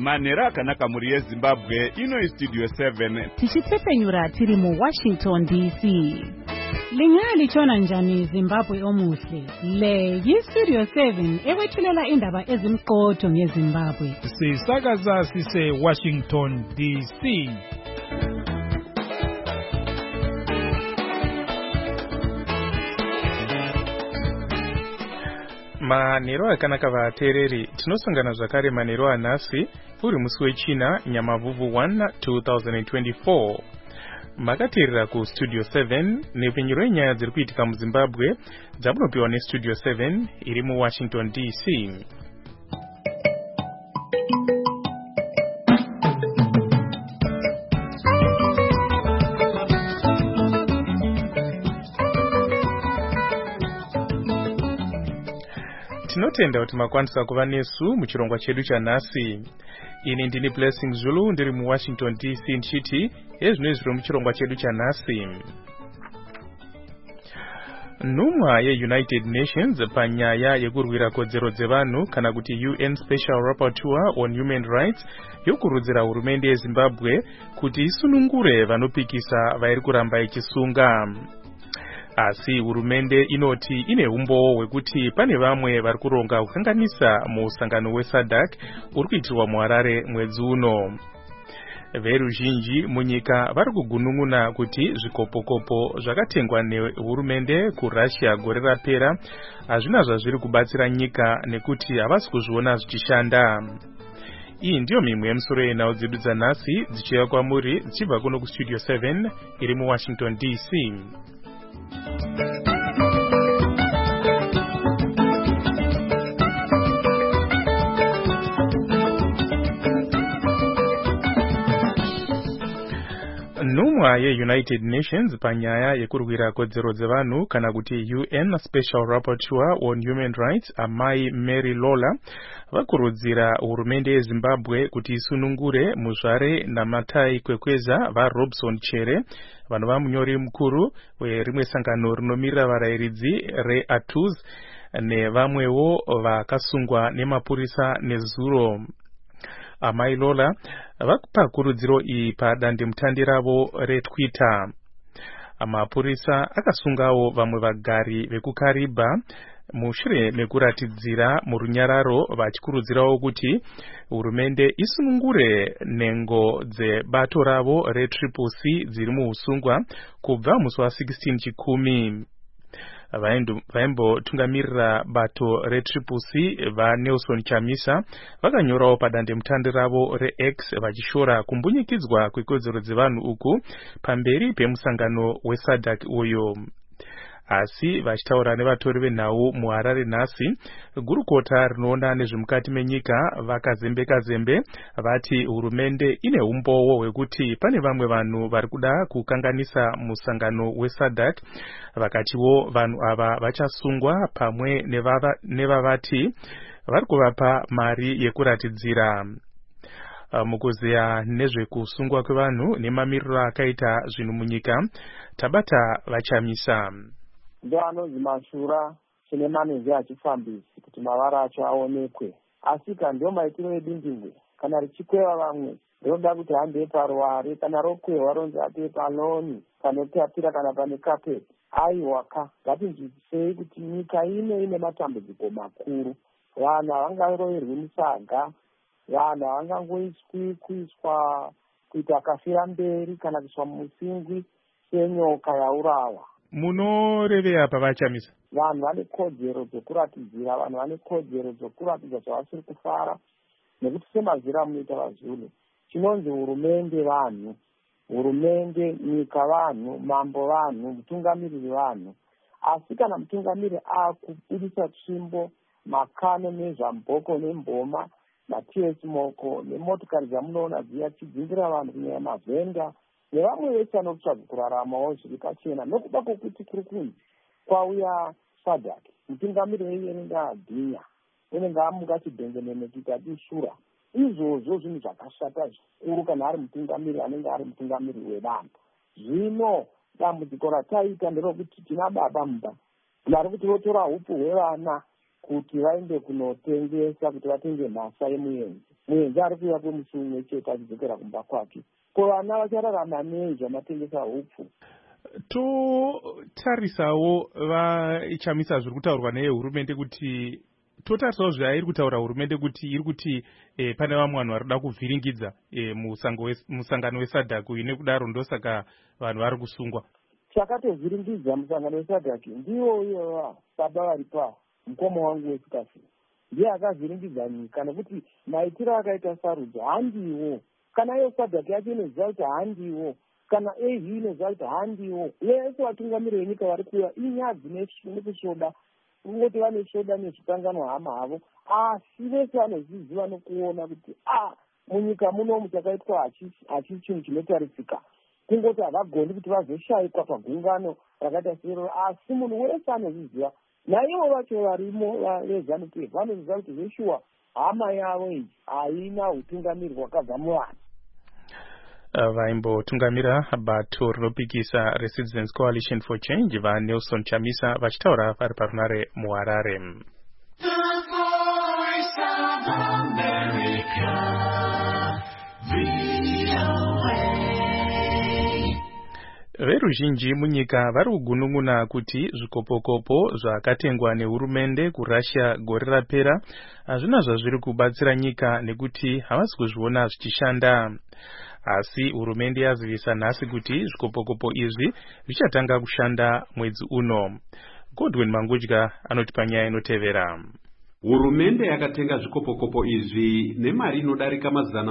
manhero akanaka muri yezimbabwe. Ino Studio 7 tichitsepenyura tiri muWashington DC. Lingalitshona njani Zimbabwe omuhle? Le yiStudio 7 ewethulela indaba ezimqotho ngeZimbabwe. Sisakaza sise Washington DC. Manhero akanaka vatereri, tinosangana zvakare manhero anhasi uri musi wechina Nyamavhuvhu 1 2024. Makateerera kuStudio 7 nepfenyuro yenyaya dziri kuitika muZimbabwe dzamunopiwa neStudio 7 iri muWashington DC. Tinotenda kuti makwanisa kuva nesu muchirongwa chedu chanhasi. Ini ndini Blessing Zulu ndiri muWashington DC nchiti ezvino zviri muchirongwa chedu chanhasi. Nhumwa yeUnited Nations panyaya yekurwira kodzero dzevanhu kana kuti UN Special Rapporteur on Human Rights yokurudzira hurumende yeZimbabwe kuti isunungure vanopikisa vairi kuramba ichisunga. Asi hurumende inoti ine umbowo hwekuti pane vamwe vari kuronga kukanganisa musangano weSADC uri kuitirwa muHarare mwedzi uno. Veruzhinji munyika vari kugunun'una kuti zvikopokopo zvakatengwa nehurumende kuRussia gore rapera hazvina zvazviri kubatsira nyika nekuti havasi kuzviona zvichishanda. Iyi ndiyo mimwe yemisoro yenhau dzedu dzanhasi dzichiuya kwamuri dzichibva kuno kuStudio 7 iri muWashington DC. Nhumwa yeUnited Nations panyaya yekurwira kodzero dzevanhu kana kuti UN Special Rapporteur on Human Rights Amai Mary Lola vakurudzira hurumende yeZimbabwe kuti isunungure muzvare naMatai Kwekweza vaRobson Chere vanova munyori mukuru werimwe sangano rinomirira varayiridzi reATUZ nevamwewo vakasungwa nemapurisa nezuro. Amai Lola vakupa kurudziro iyi padandemutande ravo reTwitter. Mapurisa akasungawo vamwe vagari vekuKariba mushure mekuratidzira murunyararo vachikurudzirawo kuti hurumende isunungure nhengo dzebato ravo reTriple-C dziri muusungwa kubva musi wa16 Chikumi. Vaimbotungamirira bato reTriple-C vaNelson Chamisa vakanyorawo padandemutande ravo reX vachishora kumbunyikidzwa kwekodzero dzevanhu uku pamberi pemusangano weSADC uyo. Asi vachitaura nevatori venhau muHarare nhasi, gurukota rinoona nezvemukati menyika vakazembe vati hurumende ine umbowo hwekuti pane vamwe vanhu vari kuda kukanganisa musangano weSADC, vakatiwo vanhu ava vachasungwa pamwe nevavati vari kuvapa mari yekuratidzira. Mukuzeya nezvekusungwa kwevanhu nemamiriro akaita zvinhu munyika, tabata vaChamisa. Ndo anonzi Mashura chine manezi achifambisi kuti mavara acho aonekwe. Asika ndio maitiro edindingwe kana richikweva vamwe roda kuti hambe paruware kana rokwewa ronzi ape paloni panotapira kana pane carpet. Aiwaka ngatinzwisisei kuti nyika ine matambudziko makuru. Vanhu havangaroverwi musaga, vanhu havangangoiswi kuiswa kuita kafira mberi kana kuiswa musingwi senyoka yaurawa. Munorevera pavaChamisa? Vanhu vane kodzero dzokuratidzira, vanhu vane kodzero dzokuratidza zvavasiri kufara nekuti semazira munoita vaZulu. Chinonzi hurumende vanhu, hurumende nyika vanhu, mambo vanhu, mutungamiriri vanhu. Asi kana mutungamiriri akubudisa tsvimbo, makano nezvamboko nemboma, maTS moko nemotokari dzamunoona dziya chidzimbira vanhu kunyanya mavhenga nevamwe vese vanotsvaga kuraramawo zviri pachena nokuda kwokuti kuri kunzi kwauya SADC mutungamiriri unenge agwinya, unenge amuka chibhengenene kuita dusura. Izvozvo zvinhu zvakashata zvikuru kana ari mutungamiriri anenge ari mutungamiriri wevanhu. Zvino dambudziko rataita nderokuti tina baba mumba vari kuti votora upu hwevana kuti vaende kunotengesa, kuti vatenge mhasa yemuenzi. Muenzi ari kuuya kwemusi umwe chete achidzokera kumba kwake. Ko vana vachararama nei zvamatengesa hupfu? Totarisawo vachamisa zviri kutaurwa nehurumende kuti totarisawo zvairi kutaura hurumende kuti iri kuti pane vamwe vanhu vari kuda kuvhiringidza musangano weSADC nekudaro ndosaka vanhu vari kusungwa. Chakatovhiringidza musangano weSADC ndiwo iyova baba vari mukoma wangu wesikasi ndiye akavhiringidza nyika, nekuti maitiro akaita Sarudzo handiwo, kana iyo SADC yacho inoziva kuti handiwo, kana AU inoziva kuti handiwo. Vese vatungamiriri venyika vari kuuya inyadzi nekushoda, kungoti vane shoda nezvikanganwa hama havo, asi vese vanozviziva nokuona kuti munyika munomu chakaitwa hachisi chinhu chinotarisika, kungoti havagoni kuti vazoshayikwa pagungano rakaita seroro, asi munhu wese anozviziva. Naivo vacho varimo veZANU-PF vanoziva kuti zveshuwa hama yavo iyi haina utungamiri hwakabva muvanhu. Vaimbotungamira bato rinopikisa reCitizens Coalition for Change vaNelson Chamisa vachitaura vari parunare muHarare. Veruzhinji munyika vari kugunun'una kuti zvikopokopo zvakatengwa nehurumende kuRussia gore rapera hazvina zvazviri kubatsira nyika nekuti havasi kuzviona zvichishanda. Asi hurumende yazivisa nhasi kuti zvikopokopo izvi zvichatanga kushanda mwedzi uno. Godwin Mangudya anoti panyaya inotevera. Hurumende yakatenga zvikopokopo izvi nemari inodarika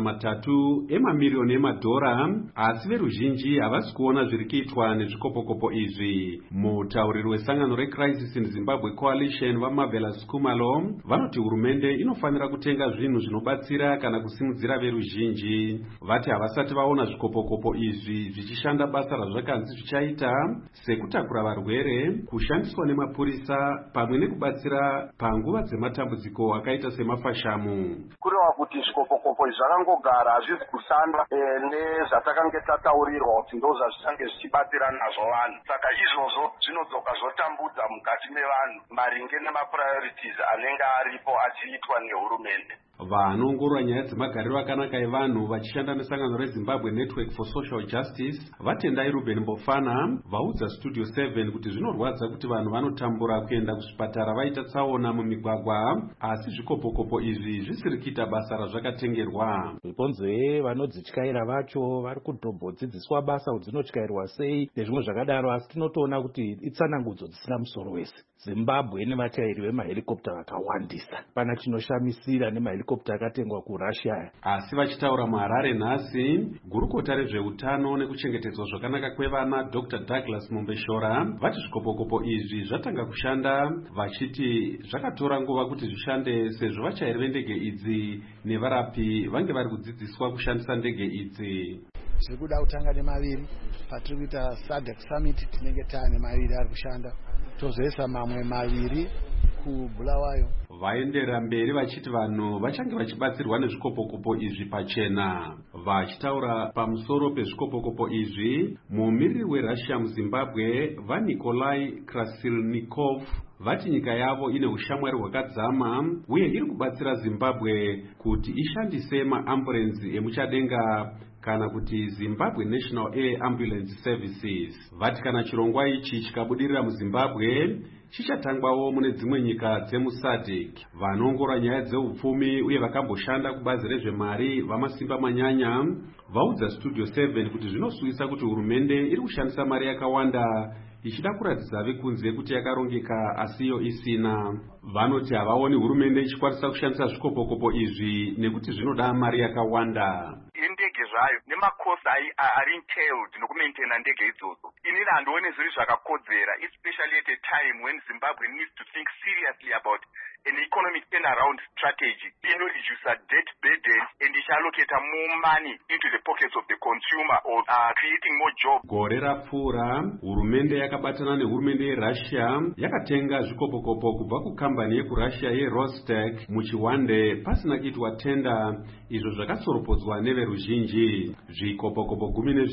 $300 emamiliyoni emadhora, asi veruzhinji havasi kuona zviri kuitwa nezvikopokopo izvi. Mutauriri wesangano reCrisis in Zimbabwe Coalition vaMarvelous Khumalo vanoti hurumende inofanira kutenga zvinhu zvinobatsira kana kusimudzira veruzhinji. Vati havasati vaona zvikopokopo izvi zvichishanda basa razvakanzi zvichaita, sekutakura varwere, kushandiswa nemapurisa pamwe nekubatsira panguva dzematambudziko akaita semafashamu. Kureva kuti zvikopokopo izvi zvakangogara hazvisi kushanda nezvatakanga tataurirwa kuti ndo zvazvichange zvichibatsira nazvo vanhu. Saka izvozvo zvinodzoka zvotambudza mukati mevanhu maringe nemapriorities anenge aripo achiitwa nehurumende. Vanoongorora nyaya dzemagariro akanaka evanhu vachishanda nesangano reZimbabwe Network for Social Justice vatendai Ruben Mbofana vaudza Studio 7 kuti zvinorwadza kuti vanhu vanotambura kuenda kuzvipatara vaita tsaona mumigwagwa, asi zvikopokopo izvi zvisiri kuita basa razvakatengerwa. Ibonzo vanodzityaira vacho vari kutombodzidziswa basa kuti dzinotyairwa sei nezvimwe zvakadaro, asi tinotoona kuti itsanangudzo dzisina musoro wese. Zimbabwe nevatyairi vemahelikopta vakawandisa, pana chinoshamisira nemahelikopta akatengwa kuRussia. Asi vachitaura muHarare nhasi, gurukota rezveutano nekuchengetedzwa zvakanaka kwevana Dr. Douglas Mumbeshora vati zvikopokopo izvi zvatanga kushanda, vachiti zvakatora nguva kuti zvishande sezvo vachairi vendege idzi nevarapi vange vari kudzidziswa kushandisa ndege idzi. Tiri kuda kutanga nemaviri patiri kuita SADC Summit, tinenge taane maviri ari kushanda, tozoisa mamwe maviri kuBulawayo. Vaendera mberi vachiti vanhu vachange vachibatsirwa nezvikopokopo izvi pachena. Vachitaura pamusoro pezvikopokopo izvi, mumiriri weRussia muZimbabwe vaNikolai Krasilnikov vati nyika yavo ine ushamwari hwakadzama uye iri kubatsira Zimbabwe kuti ishandise maambulenzi emuchadenga kana kuti Zimbabwe National Air Ambulance Services. Vati kana chirongwa ichi chikabudirira muZimbabwe chichatangwawo mune dzimwe nyika dzemuSADC. Vanoongorora nyaya dzeupfumi uye vakamboshanda kubazi rezvemari vamasimba manyanya vaudza Studio 7 kuti zvinosuvisa kuti hurumende iri kushandisa mari yakawanda ichida kuratidza vekunze kuti yakarongeka asiyo isina. Vanoti havaoni hurumende ichikwanisa kushandisa zvikopokopo izvi nekuti zvinoda mari yakawanda. Indege zvayo nemakosi ari entailed nokumaintaina ndege idzodzo, inini handioni zviri zvakakodzera, especially at a time when Zimbabwe needs to think seriously about an economic turnaround strategy inoreduce debt burden and ichiallocate more money into the pockets of the consumer or creating more jobs. Gore rapfuura hurumende yakabatana nehurumende yeRussia yakatenga zvikopokopo kubva kukambani yekuRussia yeRostec muchiwande pasina kuitwa tenda, izvo zvakasoropodzwa neveruzhinji. Zvikopokopo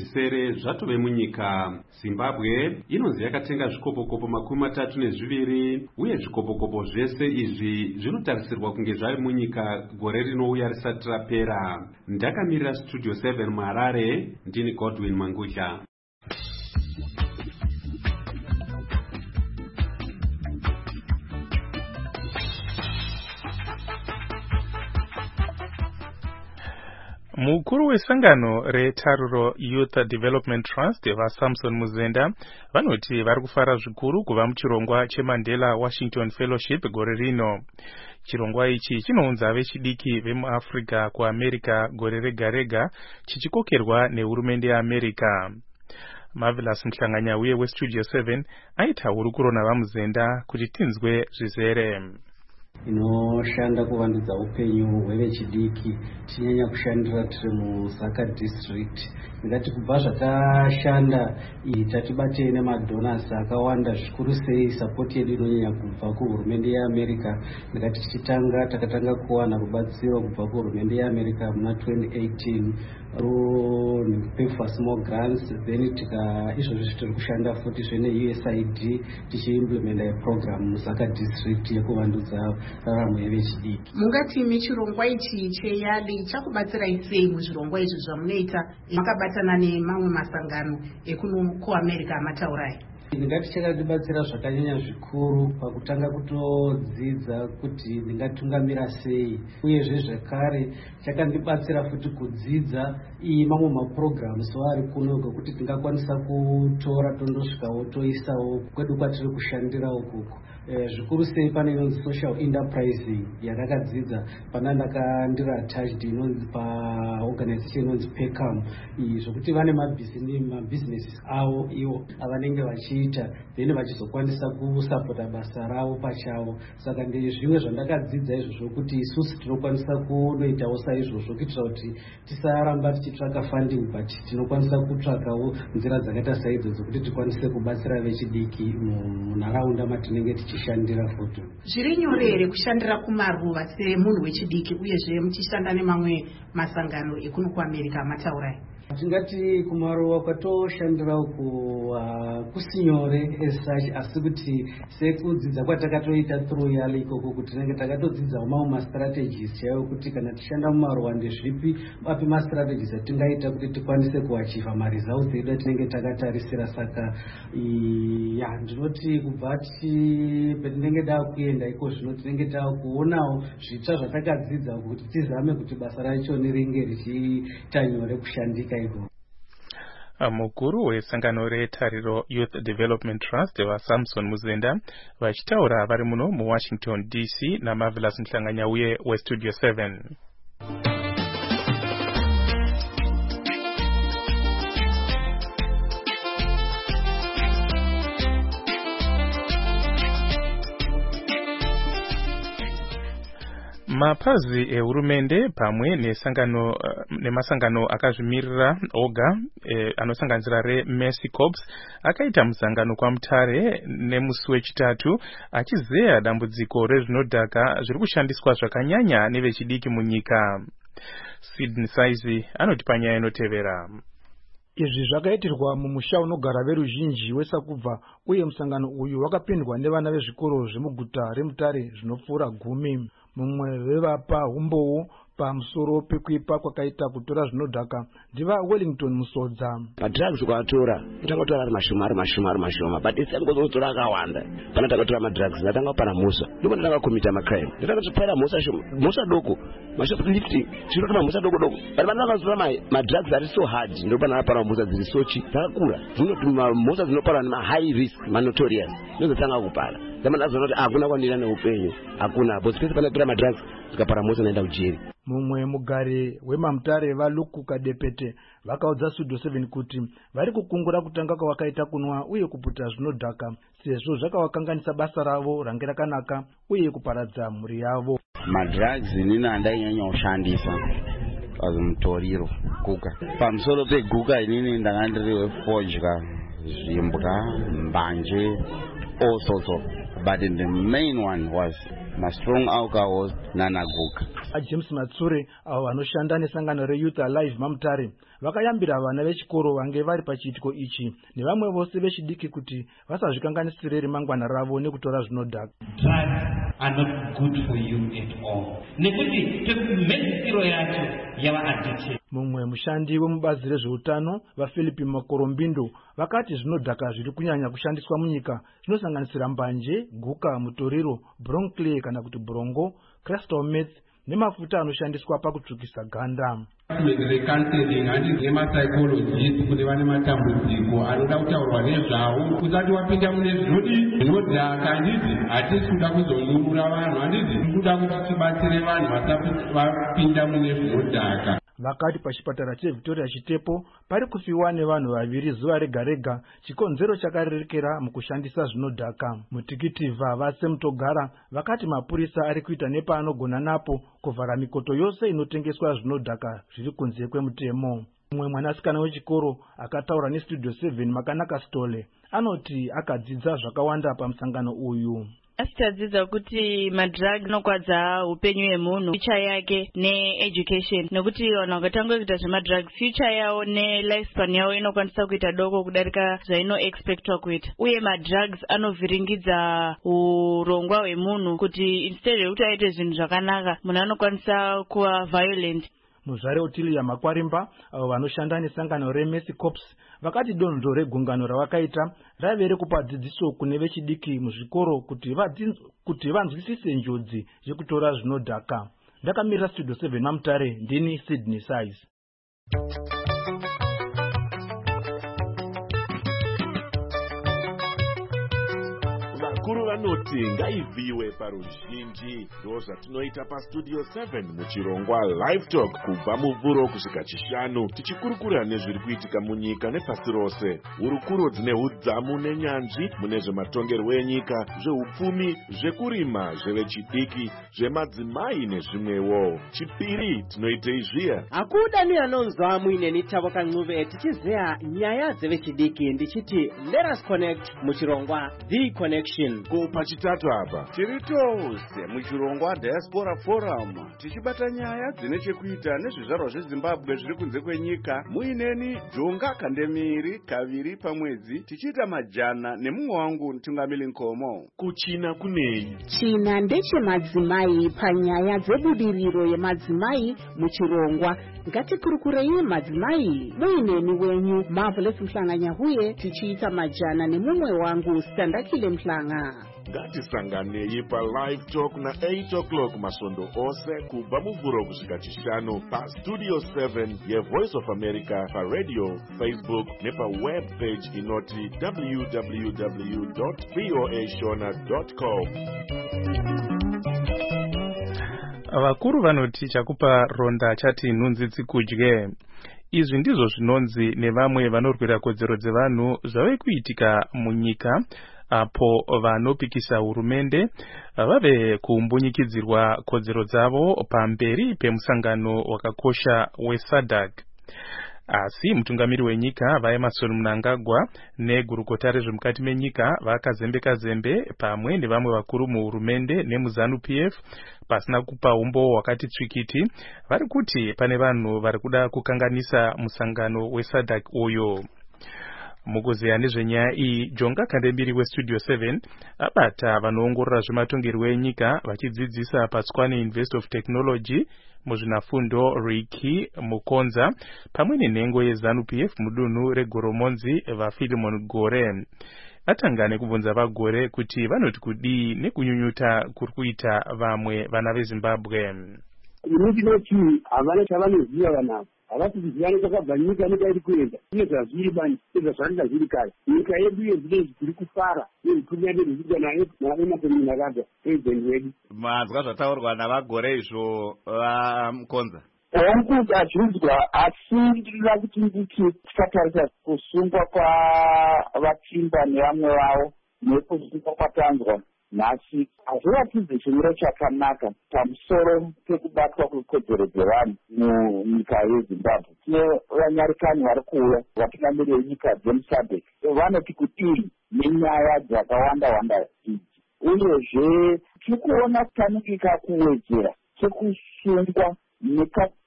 10 zvatove munyika. Zimbabwe inonzi yakatenga zvikopokopo 32 uye zvikopokopo zvese izvi izvi zvinotarisirwa kunge zvave munyika gore rinouya risati rapera. Ndakamirira Studio 7 muHarare, ndini Godwin Mangudla. Mukuru wesangano retaruro Youth Development Trust vaSamson Muzenda vanoti vari kufara zvikuru kuva muchirongwa cheMandela Washington Fellowship gore rino. Chirongwa ichi chinounza vechidiki vemuAfrica kuAmerica gore rega rega chichikokerwa nehurumende yeAmerica. Marvelous Mhlanganya uye weStudio 7 aita hurukuro navaMuzenda kuti tinzwe zvizere. Inoshanda kuvandudza upenyu hwevechidiki tinyanya kushandira tiri muZaka district. Ndingati kubva zvatashanda tatibatei nemadonors akawanda zvikuru sei support yedu inonyanya kubva kuhurumende yeAmerica. Ndingati takatanga kuwana rubatsiro kubva kuhurumende yeAmerica muna 2018 pay for small grants, then izvozvi tiri kushanda futi zvene USAID tichiimplementa program muZaka district yekuvandudza raramo yevechidiki. Mungati michirongwa ichi cheyali chakubatsirai sei muzvirongwa izvi zvamunoita makabatana nemamwe masangano ekuno kuAmerica amataurai? Ndingati chakatibatsira zvakanyanya zvikuru pakutanga kutodzidza kuti ndingatungamira sei, uyezve zvekare chakandibatsira futi kudzidza mamwe maprograms ari kuno kuti tingakwanisa kutora tondosvikawo toisawo kwedu kwatiri kushandira ukuku. Zvikuru sei pane inonzi social enterprising yandakadzidza pana ndakandira attached inonzi paorganization inonzi PECAM, zvokuti vane mabusiness avo ivo avanenge vachiita then vachizokwanisa kusapota basa ravo pachavo. Saka ndezvimwe zvandakadzidza izvozvo kuti isusu tinokwanisa kunoitawo saizvozvo kuitira kuti tisaramba tichitsvaka funding but tinokwanisa kutsvakawo nzira dzakaita saidzo dzokuti tikwanise kubatsira vechidiki munharaunda matinenge tichishandira futi. Zviri nyore here kushandira kumaruva semunhu wechidiki uyezve muchishanda nemamwe masangano ekuno kuAmerica amataurai? Tingati kumaruva kwatoshandira uku kusinyore as such, asi kuti sekudzidza kwatakatoita through yali ikoko kuti tinenge takatodzidza mamwe mastrategies chaiwo kuti kana tishanda mumaruva ndezvipi api mastrategies atingaita kuti tikwanise kuachiva maresults edu atinenge takatarisira. Saka ndinoti kubva petinenge dakuenda iko zvino tinenge takuonawo zvitsva zvatakadzidza kuti tizame kuti basa racho ringe richiita nyore kushandika. Mukuru wesangano retariro Youth Development Trust vaSamson Muzenda vachitaura vari muno muWashington DC naMarvelous Mhlanganya uye weStudio 7. Mapazi ehurumende pamwe nemasangano akazvimirira oga anosanganisira reMercy Corps akaita musangano kwaMutare nemusi wechitatu achizeya dambudziko rezvinodhaka zviri kushandiswa zvakanyanya nevechidiki munyika. Sydney Saizi anoti panyaya inotevera. Izvi zvakaitirwa mumusha unogara veruzhinji weSakubva, uye musangano uyu wakapindwa nevana vezvikoro zvemuguta reMutare zvinopfuura 10. Mumwe vevapa umbowo pamusoro pekuipa kwakaita kutora zvinodhaka ndiva Wellington Musodza. Madrugs ukatora utangotora ari mashoma but isangozotora akawanda. Pana takatora madrugs ndatanga pana musa ndipo ndatanga kumita macrime ndatanga kutsvaira musa doko mashoplifting zvinotoma musa doko but pana vakazora madrugs ari so hard ndipo pana pana musa dziri sochi dzakakura dzinotuma musa dzinopara nema high risk notorious ndozotanga kupara zamandazona kuti hakuna kwandira neupenyu hakuna bosi pese panatora madrugs zikapara musa naenda kujeri. Mumwe mugare weMamutare vaLuku Kadepete vakaudza Studio 7 kuti vari kukungura kutanga kwavakaita kunwa uye kuputa zvinodhaka sezvo zvakavakanganisa basa ravo range rakanaka uye kuparadza mhuri yavo. Madrugs inini handainyanya kushandisa mutoriro guka pamusoro peguka inini ndanga ndiri wefodya zvimbwa mbanje all sorts of, but the main one was my strong alcohol nanaguka. James Matsure avo vanoshanda nesangano reYouth Alive Mamutare vakayambira vana vechikoro vange vari pachiitiko ichi nevamwe vose vechidiki kuti vasazvikanganisire remangwana ravo nekutora zvinodhaka. Are not good for you at all. Nekuti pekumedzisiro yacho yava addicted. Mumwe mushandi wemubazi rezveutano vaFilipi Makorombindo vakati zvinodhaka zviri kunyanya kushandiswa munyika zvinosanganisira mbanje, guka, mutoriro, bronclay kana kuti brongo, crystal meth nemafuta anoshandiswa pakutsvukisa ganda. Recounseling handiti nemapsychologist kune vane matambudziko anoda kutaurwa nezvavo usati wapinda mune zvinodhaka. Handiti hatisi kuda kuzonyurura vanhu, handiti kuda kuti tibatsire vanhu vapinda mune zvinodhaka. Vakati pachipatara cheVictoria Chitepo pari kufiwa nevanhu vaviri zuva rega rega chikonzero chakarerekera mukushandisa zvinodhaka. Mutikiti vaSemtogara vakati mapurisa ari kuita nepaanogona napo kuvhara mikoto yose inotengeswa zvinodhaka zviri kunze kwemutemo. Mumwe mwanasikana wechikoro akataura neStudio 7 Makanaka Stole anoti akadzidza zvakawanda pamusangano uyu. Asitadzidza kuti madrug anokwadza upenyu hwemunhu, future yake needucation, nekuti vanhu vakatanga kuita zvemadrug future yavo nelifespan yavo inokwanisa kuita doko kudarika zvainoexpectwa kuita, uye madrugs anovhiringidza urongwa hwemunhu kuti instead yekuti aite zvinhu zvakanaka munhu anokwanisa kuva violent. Muzvare Otilia Makwarimba avo vanoshanda nesangano reMercy Corps vakati donzvo regungano ravakaita rave rekupa dzidziso kune vechidiki muzvikoro kuti vanzwisise njodzi yekutora zvinodhaka. Ndakamirira Studio 7 Mamutare, ndini Sydney Size. Vakuru vanoti ngaivhiwe paruzhinji, ndo zvatinoita paStudio 7 muchirongwa Live Talk kubva muvhuro kusvika chishanu, tichikurukura nezviri kuitika munyika nepasi rose. Hurukuro dzine udzamu nenyanzvi mune zvematongerwo enyika, zveupfumi, zvekurima, zvevechidiki, zvemadzimai nezvimwewo. Chipiri tinoitei zviya. Akuda ni anonzwa muineni Tabo Kancuve tichizeya nyaya dzevechidiki ndichiti let us connect muchirongwa The Connection. Ko pachitatu apa tiri tose muchirongwa Diaspora Forum tichibata nyaya dzine chekuita nezvizvarwa zveZimbabwe zviri kunze kwenyika. Muineni Jonga Kandemiri kaviri pamwedzi tichiita majana nemumwe wangu Ntungamili Nkomo. Kuchina kunei? China ndechemadzimai panyaya dzebudiriro yemadzimai muchirongwa. Ngatikurukurei madzimai muineni wenyu Marvelous Mhlanganyahuye tichiita majana nemumwe wangu Standakile Mhlanga. Ngatisanganei paLive Talk na 8 o'clock masondo ose kubva muvhuro kusvika chishanu paStudio 7 yeVoice of America paradio, Facebook nepaweb page inoti www.voashona.com. Vakuru vanoti chakupa ronda chati nhunzi dzikudye. Izvi ndizvo zvinonzi nevamwe vanorwira kodzero dzevanhu zvave kuitika munyika apo vanopikisa hurumende vave kumbunyikidzirwa kodzero dzavo pamberi pemusangano wakakosha weSADC. Asi mutungamiri wenyika vaEmmerson Mnangagwa negurukota rezvemukati menyika vakazembe pamwe nevamwe vakuru muhurumende nemuZANU-PF pasina kupa umbo wakati tsvikiti vari kuti pane vanhu vari kuda kukanganisa musangano weSADC uyo. Mukuzeya nezvenyaya iyi, Jonga Kandemiri weStudio 7 abata vanoongorora zvematongerwo enyika vachidzidzisa paTswane University of Technology muzvinafundo Reiki Mukonza pamwe nenhengo yeZANU-PF mudunhu reGoromonzi vaPhilemon Gore. Atanga nekubvunza vaGore kuti vanoti kudii nekunyunyuta kuri kuita vamwe vana veZimbabwe. Ndinoti havana chavanoziva vanavo, havasi kuziva nechakabva nyika nedairi kuenda uye zvazviri bani zvazvanga zviri kare. Nyika yedu yezvinezvi tiri kufara nezvikurira nezvichiitwa naEmmerson Mnangagwa president wedu. Manzwa zvataurwa navaGore izvo Mukonza? Wangudzwa asi ndinoda kuti nditi tikatarisa kusungwa kwavaTsimba nevamwe vavo nekusungwa kwaTanzwa nhasi hazviratidzi chimiro chakanaka pamusoro pekubatwa kwekodzero dzevanhu munyika yeZimbabwe. Tine vanyarikani vari kuuya vatungamiri venyika dzemuSADC vanoti kudii nenyaya dzakawanda idzi, uyezve tiri kuona kutamikika kuwedzera chekusungwa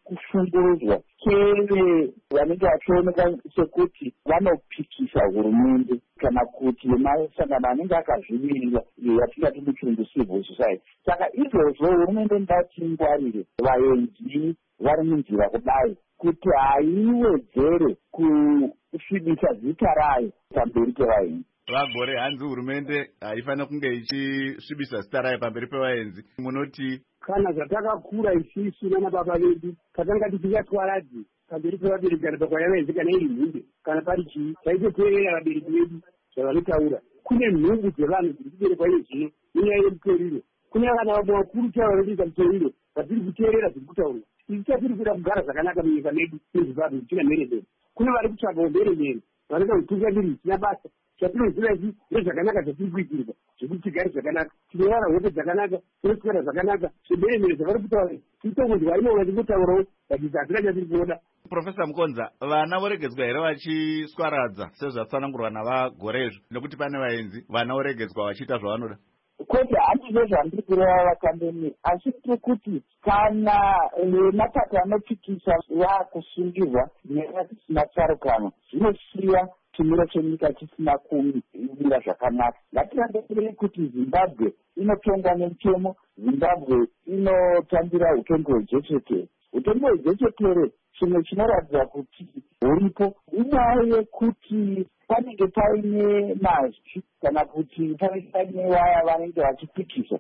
kushungurudzwa keve vanenge vachioneka sekuti vanopikisa hurumende kana kuti masangano anenge akazvimirira yatingati muchirungu civil society. Saka izvozvo hurumende ngatingwarire vaenzi vari munzira kudai kuti haiwedzere kusvibisa zita rayo pamberi pevaenzi. Vagore, hanzi hurumende haifanira kunge ichisvibisa zita rayo pamberi pevaenzi. Munoti kana zvatakakura isisu nana baba vedu tatanga tisingatwaradzi pamberi pevabereki kana pakwayavaenzi kana iri mhumbe kana pari chii taitoteerera vabereki vedu zvavanotaura. Kune nhungu dzevanhu dziri kuberekwa iyo zvino nenyaya yemutoriro. Kune vana vamwe vakuru chaivo vanoita mutoriro vatiri kuteerera zviri kutaurwa. Isi tatiri kuda kugara zvakanaka munyika medu yezimbabwe tichina mheredero. Kune vari kutsvaga umheremhere vanoda kutungamiri zvisina basa. Chatinoziva isi ndezvakanaka zvatiri kuitirwa zvekuti tigare zvakanaka, tinovara hope dzakanaka, tinoswera zvakanaka, zvemheremhere zvavari kutaura titongodya inoona tingotaurawo vachiti hazina chatiri kuona. Profesa Mukonza, vana voregedzwa here vachiswaradza sezvatsanangurwa navagorezvo nekuti pane vaenzi vana voregedzwa vachiita zvavanoda? Kwete handizvo zvandiri kureva vakambeni, asi kuti kana mapato anopikisa vakusungirwa nyaya dzisina tsarukano zvinosiya chimiro chenyika chisina kumira zvakanaka. Ngatirandetirei kuti Zimbabwe inotongwa nemutemo, Zimbabwe inotambira utongi hwejechetere. Utongi hwejechetere chimwe chinoratidza kuti huripo inyaya yekuti panenge paine mazvi kana kuti panenge paine vaya vanenge vachipikisa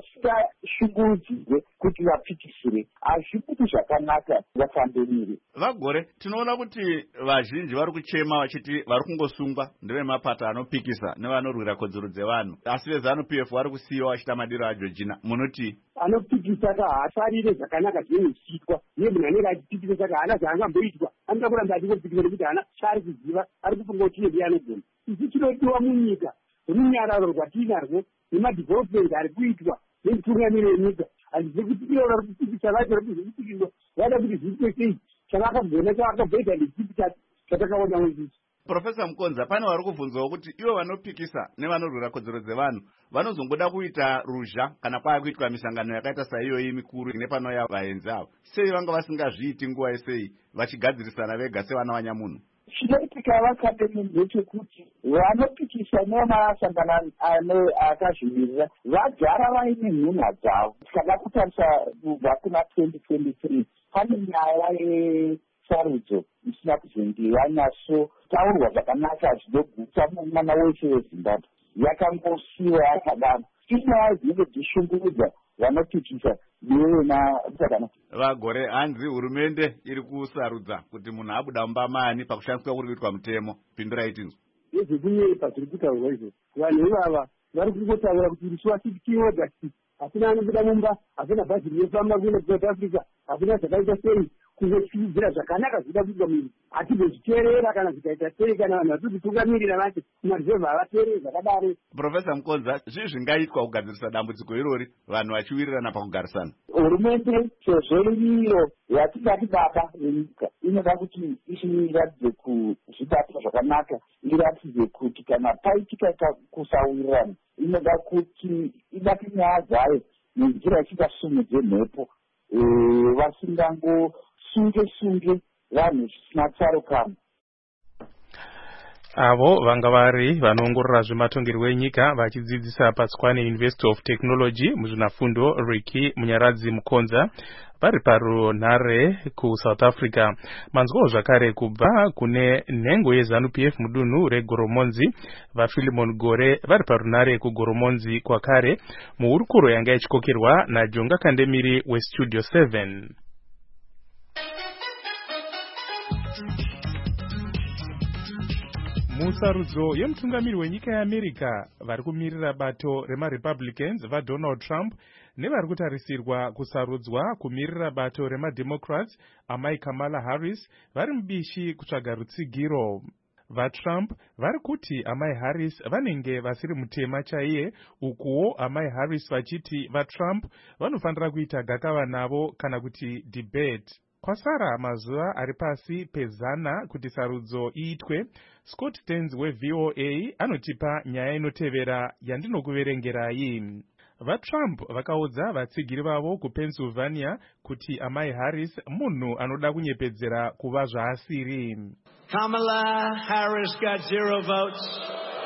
vasingashungurudzirwe kuti vapikisire. Hazvikuti zvakanaka vafambemire. Vagore, tinoona kuti vazhinji vari kuchema vachiti vari kungosungwa ndevemapato anopikisa nevanorwira kodzero dzevanhu, asi veZANU-PF vari kusiyiwa vachita madiro aJorgina. Munoti anopikisa haasarire zvakanaka zvinenge zvichiitwa nemunhu anenge achipikisa saka haana zvaangamboitwa anoda kuramba achingopikisa nekuti haana chaari kuziva ari kufunga kuti iye anogona. Isi chinodiwa munyika runyararo rwatinarwo nemadhivholopumendi ari kuitwa nemutungamiri wenyika. Handizivi kuti ivo vari kupikisa vacho vari kuzokupikiswa vada kuti zviitwe sei chavakagona chavakabhoita nechipi chacho chatakaona wezisi. Profesa Mukonza, pane vari kubvunzawo kuti ivo vanopikisa nevanorwira kodzero dzevanhu vanozongoda kuita ruzha kana kwaya kuitwa misangano yakaita saiyoyi mikuru nepanouya vaenzi avo. Sei vanga vasingazviiti nguva yesei vachigadzirisana vega sevana vanyamunhu? Chinoitika vakambeni ndechekuti vanopikisa nemasangano akazvimirira vagara vaine nhunha dzavo. Tikada kutarisa kubva kuna 2023 pane nyaya yesarudzo isina kuzenge yanyatsotaurwa zvakanaka zvinogutsa mwana wese weZimbabwe. Yakangosiyiwa yakadaro. Inyaya dzinenge dzichishungurudza vanopikisa nevena zvakanaka. Vagore, hanzi hurumende iri kusarudza kuti munhu abuda mumbamani pakushandiswa kuri kuitwa mutemo. Pindurai tinzwa. Nezvekunyepa zviri kutaurwa izvo. Vanhu ivava vari kungotaura kuti risuwa 16 August hakuna anobuda mumba, hakuna bhazi rinofamba kuenda kuSouth Africa, hakuna zvakaita sei kuzosvidzira zvakanaka zvida kuitwa munhu. Hatizozviteerera kana zvikaita sei kana vanhu vari kutungamirira vacho kumaruzevha havateereri zvakadaro. Profesa Mukonza, zvii zvingaitwa kugadzirisa dambudziko irori vanhu vachiwirirana pakugarisana? Hurumende sezvo iriyo yatingati baba venyika inoda kuti ichiratidze kuzvibata zvakanaka, iratidze kuti kana paitika kusawirirana inoda kuti ibate nyaya dzayo nenzira isingasumudze mhepo, vasingangosunge vanhu zvisina tsarukano. Avo vanga vari vanoongorora zvematongerwo enyika vachidzidzisa paTshwane University of Technology muzvinafundo Ricky Munyaradzi Mukonza vari parunhare kuSouth Africa. Manzwawo zvakare kubva kune nhengo yeZANU-PF mudunhu reGoromonzi vaPhilemon Gore vari parunhare kuGoromonzi kwakare muhurukuro yanga ichikokerwa naJonga Kandemiri weStudio 7. Musarudzo yemutungamiri wenyika yeAmerica vari kumirira bato remaRepublicans vaDonald Trump nevari kutarisirwa kusarudzwa kumirira bato remaDemocrats amai Kamala Harris vari mubishi kutsvaga rutsigiro. VaTrump vari kuti amai Harris vanenge vasiri mutema chaiye, ukuwo amai Harris vachiti vaTrump vanofanira kuita gakava navo kana kuti debate. Kwasara mazuva ari pasi pezana kuti sarudzo iitwe. Scott Stearns weVOA anotipa nyaya inotevera yandinokuverengerai. VaTrump vakaudza vatsigiri vavo kuPennsylvania kuti amai Harris munhu anoda kunyepedzera kuva zvaasiri. Kamala Harris got 0 votes.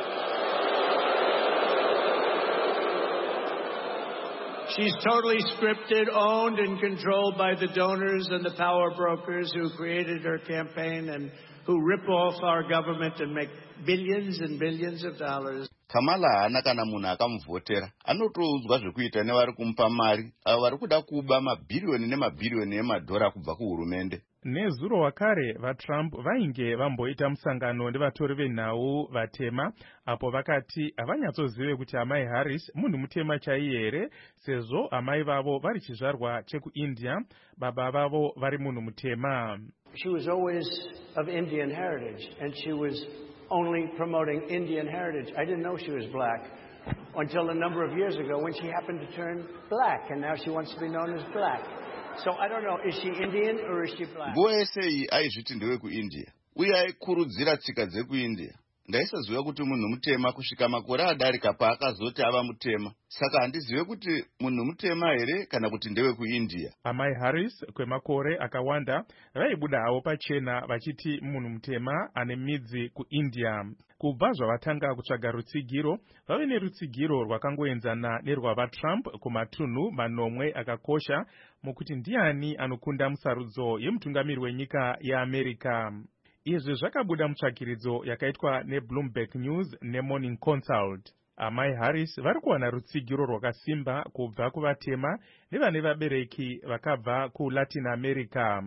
She's totally scripted, owned, and controlled by the donors and the power brokers who created her campaign and who rip off our government and make billions and billions of dollars. Kamala haana kana munhu akamuvhotera, anotoudzwa zvekuita nevari kumupa mari, avo vari kuda kuba mabhiriyoni nemabhiriyoni emadhora kubva kuhurumende. Nezuro wakare vaTrump vainge vamboita musangano nevatori venhau vatema, apo vakati havanyatsozive kuti amai Harris munhu mutema chaiye here, sezvo amai vavo vari chizvarwa chekuIndia, baba vavo vari munhu mutema. She was always of Indian heritage, and she was only promoting Indian heritage. I didn't know she was black until a number of years ago when she happened to turn black, and now she wants to be known as black. So I don't know, is she Indian or is she black? Nguva yese iyi aizviti ndewe kuIndia, uye aikurudzira tsika dzekuIndia. Ndaisaziva kuti munhu mutema kusvika makore adarika paakazoti ava mutema. Saka handizive kuti munhu mutema here kana kuti ndewe kuIndia. Amai Harris kwemakore akawanda vaibuda havo pachena vachiti munhu mutema ane midzi kuIndia. Kubva zvavatanga kutsvaga rutsigiro, vave nerutsigiro rwakangoenzana nerwavaTrump kumatunhu manomwe akakosha mukuti ndiani anokunda musarudzo yemutungamiri wenyika yeAmerica. Izvi zvakabuda mutsvakiridzo yakaitwa neBloomberg News neMorning Consult. Amai Harris vari kuwana rutsigiro rwakasimba kubva kuvatema nevane vabereki vakabva kuLatin America.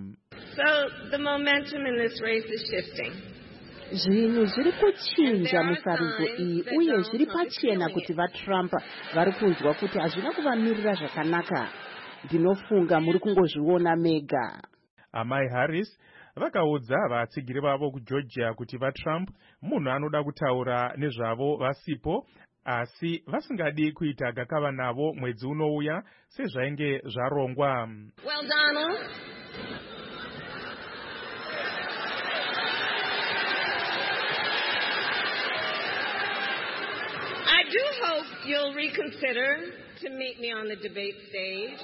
So the momentum in this race is shifting. Zvinhu zviri kuchinja musarudzo iyi uye zviri pachena kuti vaTrump vari kunzwa kuti hazvina kuvamirira zvakanaka. Ndinofunga muri kungozviona mega. Amai Harris vakaudza vatsigiri vavo kuGeorgia kuti vaTrump munhu anoda kutaura nezvavo vasipo, asi vasingadi kuita gakava navo mwedzi unouya sezvainge zvarongwa. Well, Donald, I do hope you'll reconsider to meet me on the debate stage.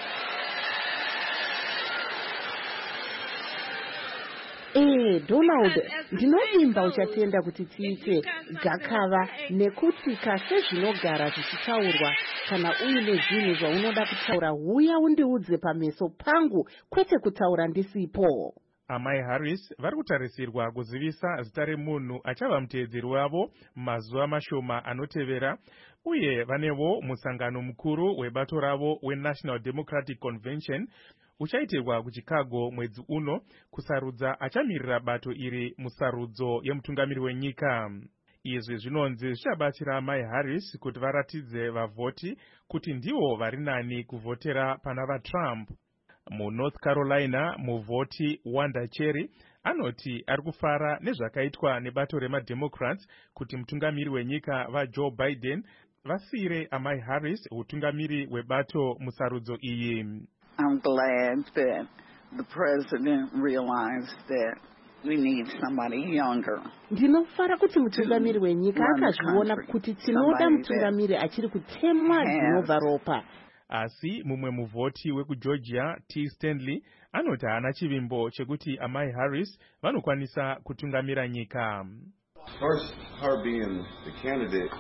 Donald, ndinovimba uchatenda kuti tiite gakava nekuti kase zvinogara zvichitaurwa kana uine zvinhu zvaunoda kutaura uya undiudze pameso pangu kwete kutaura ndisipo. Amai Harris vari kutarisirwa kuzivisa zita remunhu achava muteedzeri wavo mazuva mashoma anotevera, uye vanevo musangano mukuru webato ravo weNational Democratic Convention uchaitirwa kuChicago mwedzi uno kusarudza achamirira bato iri musarudzo yemutungamiri wenyika. Izvi zvinonzi zvichabatsira amai Harris kuti varatidze vavhoti kuti ndivo vari nani kuvhotera pana vaTrump. MuNorth Carolina, muvhoti Wanda Cherry anoti ari kufara nezvakaitwa nebato remademocrats kuti mutungamiri wenyika vaJoe Biden vasiyire amai Harris utungamiri webato musarudzo iyi. I'm glad that the president realized that we need somebody younger. Ndinofara kuti mutungamiri wenyika akazviona kuti tinoda mutungamiri achiri kutemwa dzinobva ropa. Asi mumwe muvhoti wekuGeorgia T. Stanley anoti haana chivimbo chekuti amai Harris vanokwanisa kutungamira nyika. First, her being the candidate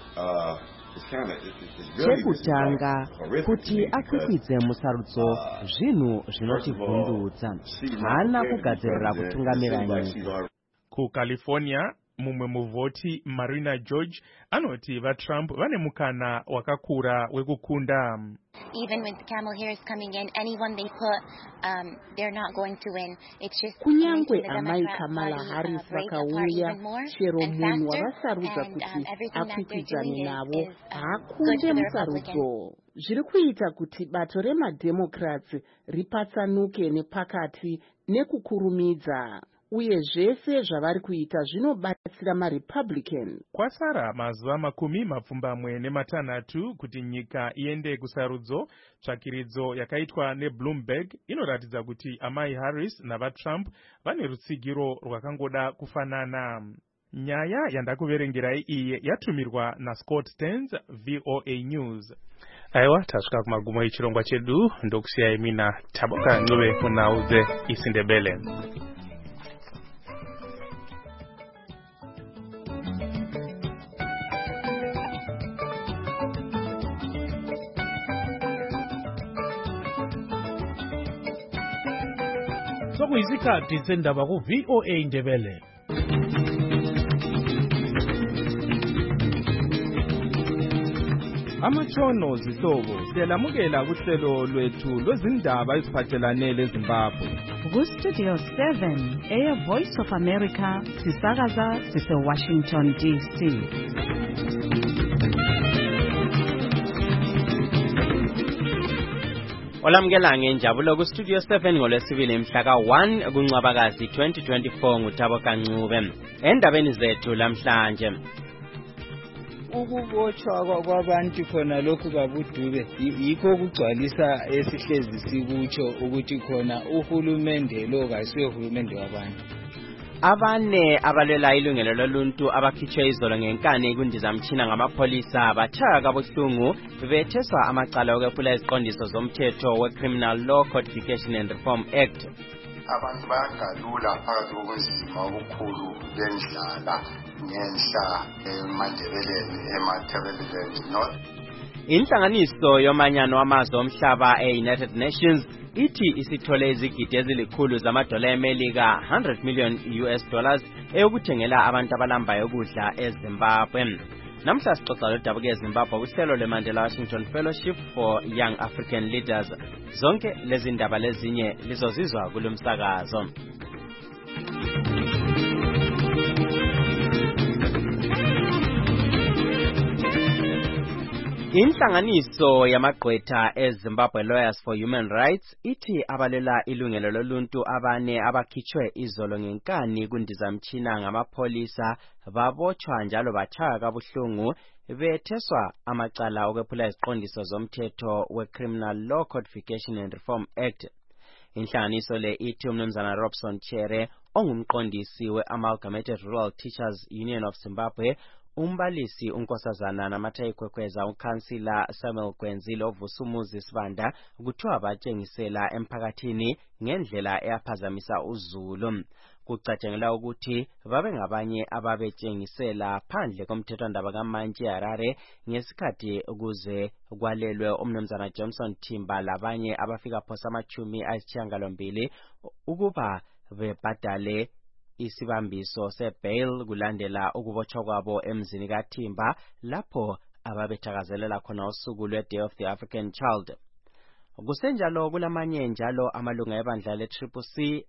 chekutanga kuti akwikwidze musarudzo zvinhu zvinotivhundutsa. Haana kugadzirira kutungamira nyika. KuCalifornia mumwe muvhoti Marina George anoti vaTrump vane mukana wakakura wekukunda. Even with Kamala Harris coming in, anyone they put, they're not going to win. It's just kunyangwe amai Kamala Harris vakauya, chero munhu wavasarudza kuti akwikwidzane navo haakunde musarudzo. Zviri kuita kuti bato remademocrats ripatsanuke nepakati nekukurumidza. Uye zvese zvavari kuita zvinobatsira maRepublican. Kwasara mazuva 26 kuti nyika iende kusarudzo. Tsvakiridzo yakaitwa neBloomberg inoratidza kuti amai Harris navaTrump vane rutsigiro rwakangoda kufanana. nyaya yandakuverengerai iyi yatumirwa naScott Stearns, VOA News. Aiwa, tasvika kumagumo echirongwa chedu, ndokusiyai mina Taboka Ncube kunauze isiNdebele. Sokuyisikhathi sendaba ku VOA Ndebele. Amatshono zihlobo siyalamukela kuhlelo lwethu lwezindaba eziphathelane leZimbabwe. Ku-Studio 7 Air Voice of America sisakaza sise-Washington DC. Olamukela ngenjabulo ku-Studio 7 ngolwesibili mhla ka-1 kuNcwabakazi 2024 nguTaboka Ncube. Endabeni zethu lamhlanje, ukubotshwa kwabantu khona lokhu kabudube yikho kugcwalisa esihlezi sikutsho ukuthi khona uhulumende lo kayisiwe uhulumende wabantu. Abane abalwela ilungelo loluntu abakhitshwe izolo ngenkani kundizamtshina ngamapholisa batshaya kabuhlungu betheswa amacala okwephula iziqondiso zomthetho we-Criminal Law Codification and Reform Act. Abantu bayagalula phakathi kobunzima obukhulu bendlala ngenhla eMandebeleni emaTebeleland North. Inhlanganiso yomanyano wamazwe omhlaba e-United Nations ithi isithole izigidi ezilikhulu zamadola eMelika $100 million eyokuthengela abantu abalambayo ukudla eZimbabwe. Namhla sixoxa lodabuke eZimbabwe kuhlelo leMandela Washington Fellowship for Young African Leaders. Zonke lezi ndaba lezinye lizozizwa kulomsakazo. Inhlanganiso yamagqwetha eZimbabwe Lawyers for Human Rights ithi abalela ilungelo loluntu abane abakhitshwe izolo ngenkani kundizamtshina ngamapholisa babotshwa njalo batshaya kabuhlungu betheswa amacala okwephula iziqondiso zomthetho we-Criminal Law Codification and Reform Act. Inhlanganiso le ithi umnumzana Robson Chere ongumqondisi we-Amalgamated Rural Teachers Union of Zimbabwe, umbalisi uNkosazana Namathayi-Khwekhweza, uKhansila Samuel Gwenzile ovusumuzi Sibanda kuthiwa batshengisela emphakathini ngendlela eyaphazamisa uzulu. Kucatshangela ukuthi babe ngabanye ababetshengisela phandle komthethwandaba kaMantshi Harare ngesikhathi ukuze kwalelwe umnumzana Johnson Thimba labanye abafika phosa ama-80 ukuba bebhadale isibambiso sebail kulandela ukubotshwa kwabo emzini kaThimba lapho ababethakazelela khona usuku lwe-Day of the African Child. Kusenjalo kulamanye njalo amalunga ebandla le-CCC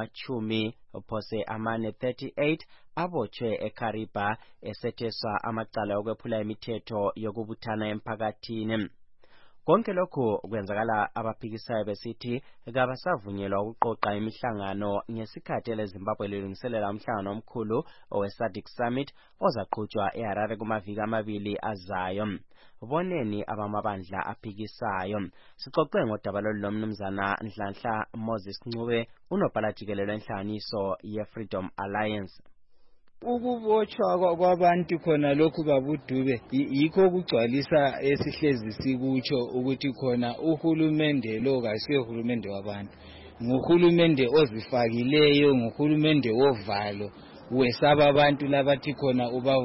angama-38 abotshwe eKariba esetheswa amacala okwephula imithetho yokubuthana emphakathini. Konke lokhu kwenzakala abaphikisayo besithi kabasavunyelwa ukuqoqa imihlangano ngesikhathi leZimbabwe lilungiselela umhlangano omkhulu owe-SADC Summit ozaqhutshwa eHarare kumaviki amabili azayo. Boneni abamabandla aphikisayo. Sixoxe ngodaba lolu lomnumzana Nhlanhla Moses Ncube, unobhala jikelele enhlanganiso ye-Freedom Alliance. Ukubotshwa kwabantu khona lokhu kabudube yikho kugcwalisa esihlezi sikutsho ukuthi khona uhulumende lo kayisiwe uhulumende wabantu. Nguhulumende ozifakileyo, nguhulumende wovalo, wesaba abantu labathi khona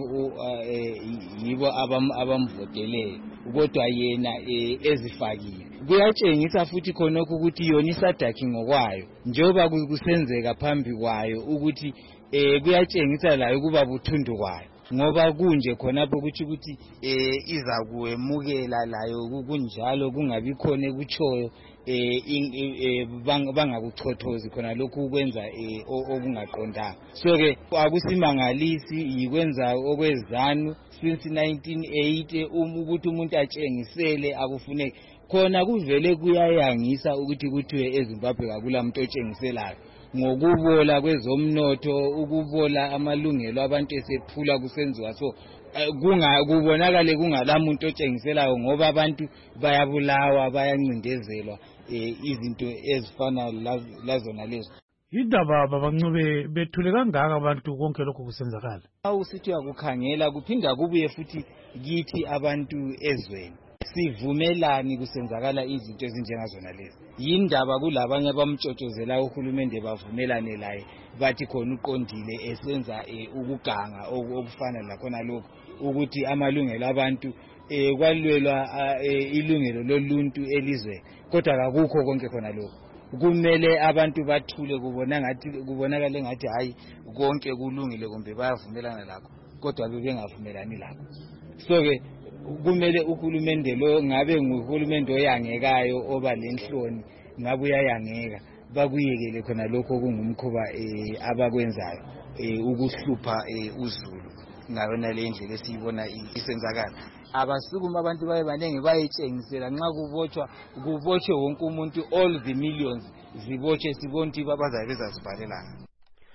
yibo abamvoteleyo kodwa yena ezifakile. Kuyatshengisa futhi khonokho ukuthi yona iSADC ngokwayo njengoba kusenzeka phambi kwayo ukuthi kuyatshengisa layo kuba buthundu kwayo ngoba kunje khonapho ukuthi izakuemukela layo kunjalo kungabi khona ekutshoyo bangakuchothozi khona lokhu ukwenza okungaqondanga. So ke akusimangalisi yikwenza okwezanu since 1980 ukuthi umuntu atshengisele akufuneki khona kuvele kuyayangisa ukuthi kuthiwe eZimbabwe akula muntu otshengiselayo ngokubola kwezomnotho, ukubola amalungelo abantu esephula kusenziwa so kubonakale kungalamuntu otshengiselayo ngoba abantu bayabulawa bayancindezelwa izinto ezifana lazona lezo. Indaba babancube bethule kangaka abantu konke lokho kusenzakala. Awusithi akukhangela kuphinda kubuye futhi kithi abantu ezweni. Sivumelani kusenzakala izinto ezinjengazona lezi. Yindaba kulabanye abamtshotshozela uhulumende bavumelane laye bathi khona uqondile esenza ukuganga okufana lakhona lokho ukuthi amalungelo abantu kwalwelwa ilungelo loluntu elizweni kodwa akukho konke khona lokho. Kumele abantu bathule kubonakale ngathi hayi konke kulungile kumbe bayavumelana lakho kodwa bengavumelani lakho. So ke kumele uhulumende lo ngabe nguhulumende oyangekayo oba lenhloni ngabe uyayangeka bakuyekele khona lokho kungumkhuba abakwenzayo ukuhlupha uzulu ngayona le ndlela esiyibona isenzakala. Abasukuma abantu baye banenge bayetshengisela nxa kubotshwe wonke umuntu all the millions zibotshwe sibona ukuthi babazabe bezazibhalelana.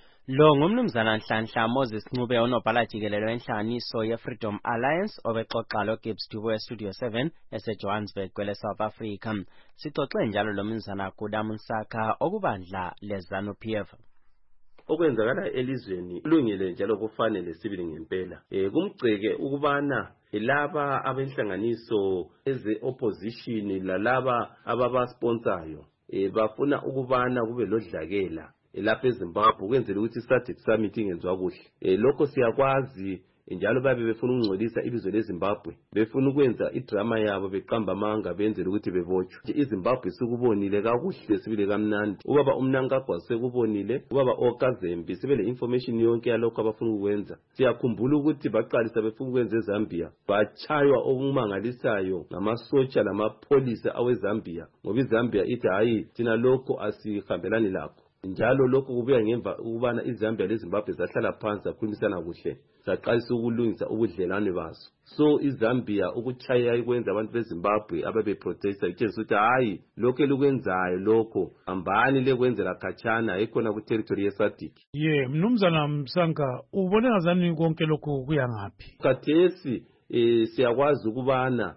Lo ngumnumzana Nhlanhla Moses Ncube onobhala jikelelo wenhlanganiso ye-Freedom Alliance obexoxa lo-Gibbs Dubo eStudio 7 eseJohannesburg kwele South Africa. Sixoxe njalo lo mnumzana Kudamu Nsaka okubandla leZANU-PF. Okwenzakala elizweni kulungile njalo kufanele sibili ngempela. Kumgceke ukubana laba abenhlanganiso eze-opposition lalaba ababasponsayo bafuna ukubana kube lodlakela lapha eZimbabwe kwenzela ukuthi SADC summit ingenzwa kuhle. Lokho siyakwazi njalo babe befuna ukungcolisa ibizo leZimbabwe, befuna ukwenza idrama yabo beqamba amanga benzela ukuthi bebotshwe. iZimbabwe sikubonile kakuhle sibile kamnandi. Ubaba uMnangagwa sekubonile, ubaba Okazembe sibele information yonke yalokho abafuna ukwenza. Siyakhumbula ukuthi baqalisa befuna ukwenza eZambia, bachaywa okumangalisayo ngamasotsha lamapolisa aweZambia ngoba iZambia ithi hayi thina lokho asihambelani lakho. Njalo lokho kubuya ngemva ukubana iZambia leZimbabwe zahlala phansi zakhulumisana kuhle, zaqalisa ukulungisa ubudlelwane bazo. So iZambia ukuchaya ikwenza abantu beZimbabwe ababe protesta itshengisa ukuthi hayi lokho elikwenzayo lokho ambani lekwenzela khatshana ekhona ku territory yeSADC. Mnumzana Msanka ubone ngazani konke lokho kuya ngaphi? Khathesi siyakwazi ukubana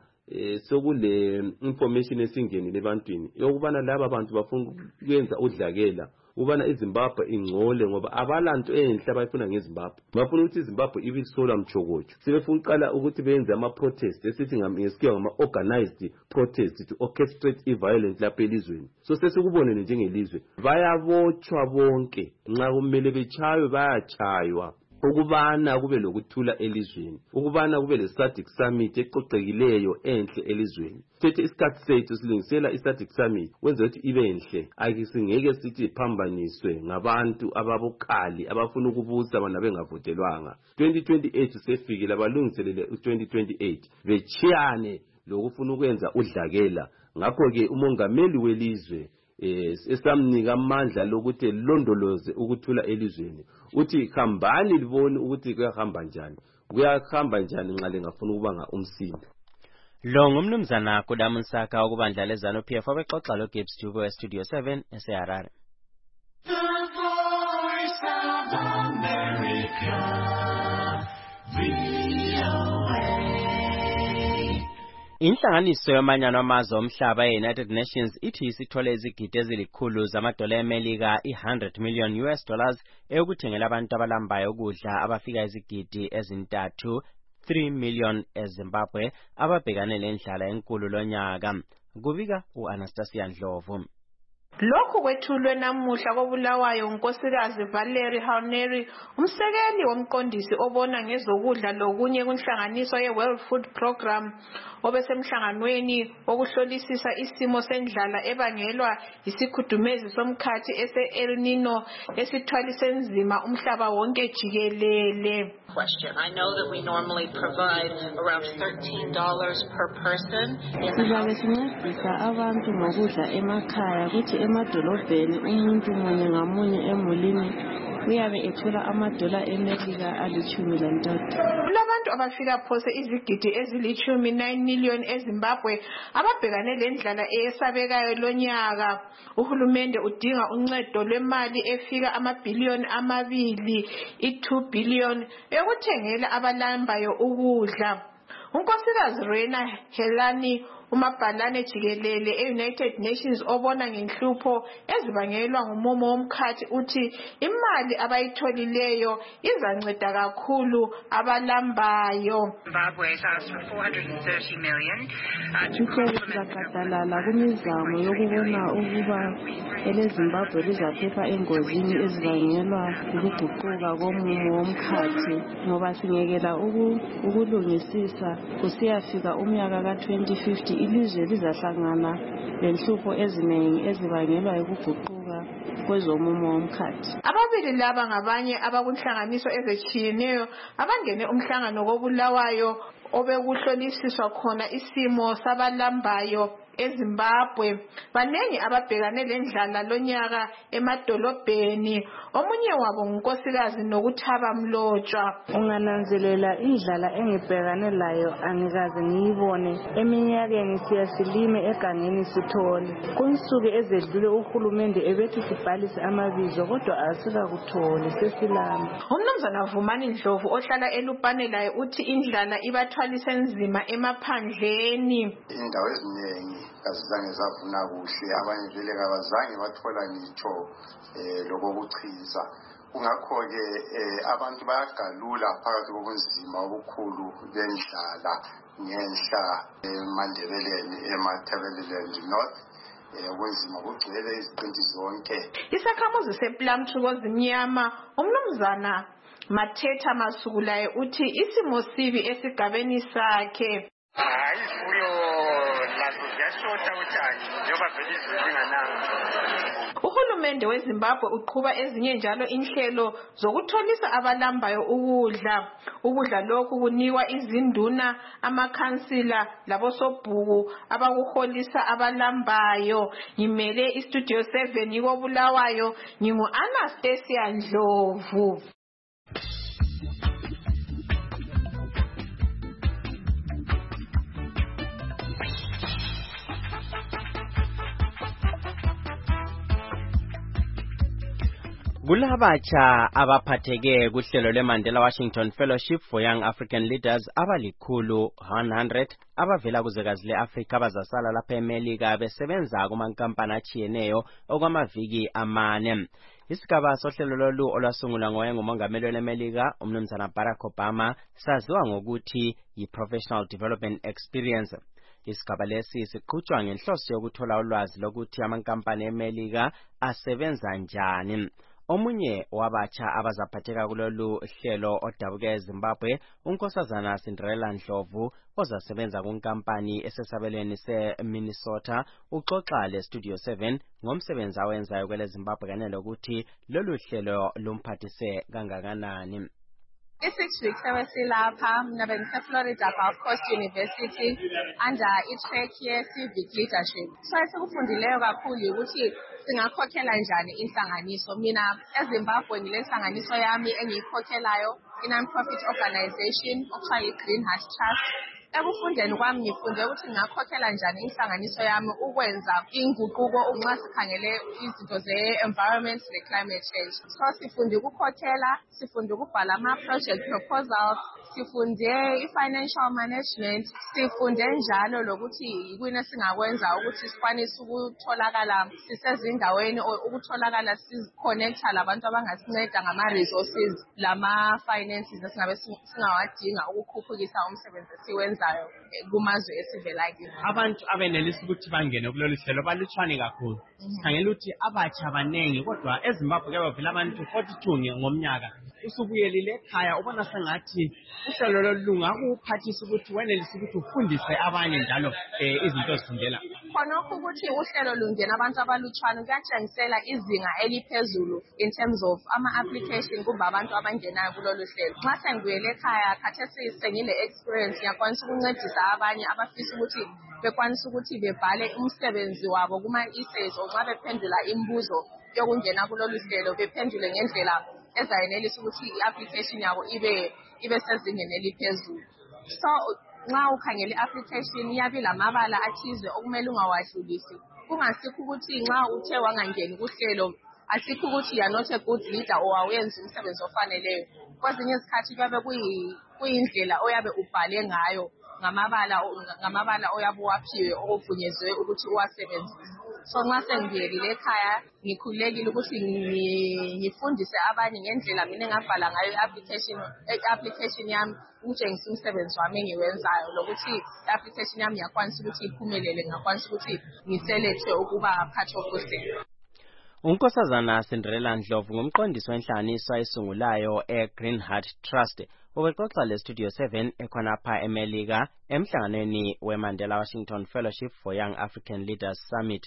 sokule information esingenile ebantwini yokubana laba bantu bafuna ukwenza udlakela ubana iZimbabwe ingcole ngoba abalanto enhle abayifuna ngeZimbabwe. Bafuna ukuthi iZimbabwe ibisolwa mchokocho. Sebefuna uqala ukuthi benze ama protest esithi ngesikhiwa ngama organized protest to orchestrate violence lapha elizweni. So sesikubonene njengelizwe bayabotshwa bonke nxa kumele bechaywe bayachaywa. Ukubana kube lokuthula elizweni, ukubana kube leSADC summit eqoqekileyo enhle elizweni. Sethe isikhathi sethu silungisela iSADC summit wenza ukuthi ibe enhle. Akisingeke sithi phambaniswe ngabantu ababukhali abafuna ukubusa bona bengavotelwanga. 2028 sefikile abalungiselele u2028 bechiyane lokufuna ukwenza udlakela. Ngakho ke umongameli welizwe esamnika amandla lokuthi londoloze ukuthula elizweni. Uthi hambani libone ukuthi kuyahamba njani. Kuyahamba njani nxa lengafuna ukubanga umsindo. Lo ngumnumzana Kudamu Nsaka okubandla leZANU-PF obexoxa lo-Gibbs Dubo eStudio 7 eseHarare. Inhlanganiso yomanyano amazwe omhlaba ye-United Nations ithi isithole izigidi ezilikhulu zamadola eMelika $100 million eyokuthengela abantu abalambayo ukudla abafika izigidi ezintathu 3 million eZimbabwe ababhekane lendlala enkulu lonyaka. Kubika u-Anastasia Ndlovu. Lokhu kwethulwe namuhla koBulawayo unkosikazi Valerie Hauneri, umsekeli womqondisi obona ngezokudla lokunye kunhlanganiso ye-World Food Program, obesemhlanganweni wokuhlolisisa isimo sendlala ebangelwa isikhudumezi somkhathi ese-El Nino esithwalise nzima umhlaba wonke jikelele. I know that we normally provide around $13 per person. Sizabe sincedisa abantu ngokudla emakhaya kuthi emadolobheni umuntu munye ngamunye emulini uyabe ethola amadola eMelika ali-13. Kulabantu abafika phose izigidi ezili-19 million eZimbabwe ababhekane lendlala eyesabekayo lonyaka. Uhulumende udinga uncedo lwemali efika amabhiliyoni 2, i-2 billion yokuthengela abalambayo ukudla. unkosikazi Rena Helani umabhalane jikelele e-United Nations obona ngenhlupho ezibangelwa ngumumo womkhathi uthi imali abayitholileyo izanceda kakhulu abalambayo. Sizakadalala kumizamo yokubona ukuba eleZimbabwe lizaphepha engozini ezibangelwa ukuguquka komumo womkhathi ngoba singekela ukulungisisa kusiyafika umnyaka ka-2050 ilizwe lizahlangana lenhlupho eziningi ezibangelwa ukuguquka kwezomumo womkhathi. Ababili laba ngabanye abakunhlanganiso ezitshiyeneyo abangene umhlangano koBulawayo obekuhlolisiswa khona isimo sabalambayo eZimbabwe. Banengi ababhekane lendlala lonyaka emadolobheni. Omunye wabo ngunkosikazi Nokuthaba Mlotshwa. Ungananzelela indlala engibhekane layo angikaze ngiyibone eminyakeni siyasilime egangeni sithole. Kunsuku ezedlule uhulumende ebethi sibhalise amabizo kodwa asikakutholi sesilamba. Umnumzana Vumani Ndlovu ohlala eLupane laye uthi indlala ibathwalise nzima emaphandleni. Indawo eziningi azange zavuna kuhle, abanye vele kabazange bathola ngitsho lokuchiza. Kungakho-ke abantu bayagalula phakathi kobunzima obukhulu bendlala ngenhla eMandebeleni eMatabeleland North. Ubunzima bugcwele iziqinti zonke. Isakhamuzi sePlum Thukozimnyama umnumzana Mathetha Masukulaye uthi isimo sibi esigabeni sakhe. Uhulumende weZimbabwe uqhuba ezinye njalo inhlelo zokutholisa abalambayo ukudla. Ukudla lokhu kunikwa izinduna, amakhansila labosobhuku abakuholisa abalambayo. Ngimele iStudio 7 koBulawayo, ngingu-Anastasia Ndlovu. Kulabatsha abaphatheke kuhlelo lweMandela Washington Fellowship for Young African Leaders abalikhulu 100 abavela kuzwekazi le-Afrika abazasala lapha eMelika besebenza kumankampani atshiyeneyo okwamaviki 4. Isigaba sohlelo lolu olwasungulwa ngoyengumongameli weMelika umnumzana Barack Obama saziwa ngokuthi yi-Professional Development Experience. Isigaba lesi siqhutshwa ngenhloso yokuthola ulwazi lokuthi amankampani eMelika asebenza njani. Omunye wabatsha abazaphatheka kulolu hlelo odabuke eZimbabwe unkosazana Cinderella Ndlovu ozasebenza kunkampani esesabelweni seMinnesota uxoxa leStudio 7 ngomsebenzi awenzayo kweleZimbabwe kanye lokuthi lolu hlelo lumphathise kangakanani. I-6 weeks ebesilapha mina bengise-Florida Gulf Coast University under i-track ye-civic leadership. So esikufundileyo kakhulu ukuthi singakhokhela njani inhlanganiso. Mina eZimbabwe ngilenhlanganiso yami engiyikhokhelayo, i-non-profit organization okuthiwa yi-Green Heart Trust. Ekufundeni kwami ngifunde ukuthi ngingakhokhela njani inhlanganiso yami ukwenza inguquko nxa sikhangele izinto ze-environment ne-climate change. So sifunde ukukhokhela, sifunde ukubhala ama-project proposals, sifunde i-financial management, sifunde njalo lokuthi yikuyini esingakwenza ukuthi sikwanise ukutholakala sisezindaweni ukutholakala si-connecta labantu abangasinceda ngama-resources lama-finances esingabe singawadinga ukukhuphukisa umsebenzi esiwenza kumazwe esivela kiwo. Abantu abenelisa ukuthi bangene kulolu hlelo balutshwane kakhulu. Sikhangela ukuthi abatsha abanengi kodwa eZimbabwe ke bavela abantu 42 ngomnyaka. Usubuyelile ekhaya ubona sengathi uhlelo lolunga ukuphathisa ukuthi wenelisa ukuthi ufundise abanye njalo izinto ezifundela. Khonokho ukuthi uhlelo lungena abantu abalutshwane kuyatshengisela izinga eliphezulu in terms of ama-application kumbe abantu abangenayo kulolu hlelo. Nxa sengibuyele ekhaya khathesi sengile experience ngiyakwanisa ukuncedisa abanye abafisa ukuthi bekwanisa ukuthi bebhale umsebenzi wabo kuma-essays nxa bephendula imibuzo yokungena kulolu hlelo bephendule ngendlela ezayenelisa ukuthi i-application yabo ibe sezingeni eliphezulu. So nxa ukhangela i-application iyabe lamabala athize okumele ungawadlulisi. Kungasikho ukuthi nxa uthe wangangeni kuhlelo asikho ukuthi you are not a good leader or awenzi umsebenzi ofaneleyo. Kwezinye izikhathi kuyabe kuyindlela oyabe ubhale ngayo ngamabala oyabe waphiwe ovunyezwe ukuthi uwasebenzise. So nxa sengibuyelile ekhaya ngikhululekile ukuthi ngifundise abanye ngendlela mina engabhala ngayo i-application yami ukutshengisa umsebenzi wami engiwenzayo lokuthi i-application yami ngiyakwanisa ukuthi iphumelele, ngiyakwanisa ukuthi ngiselethwe ukuba part of the uNkosazana Cinderella Ndlovu ngumqondisi wenhlanganiso ayisungulayo eGreen Heart Trust ubexoxa leStudio 7 ekhonapha eMelika emhlanganweni weMandela Washington Fellowship for Young African Leaders Summit.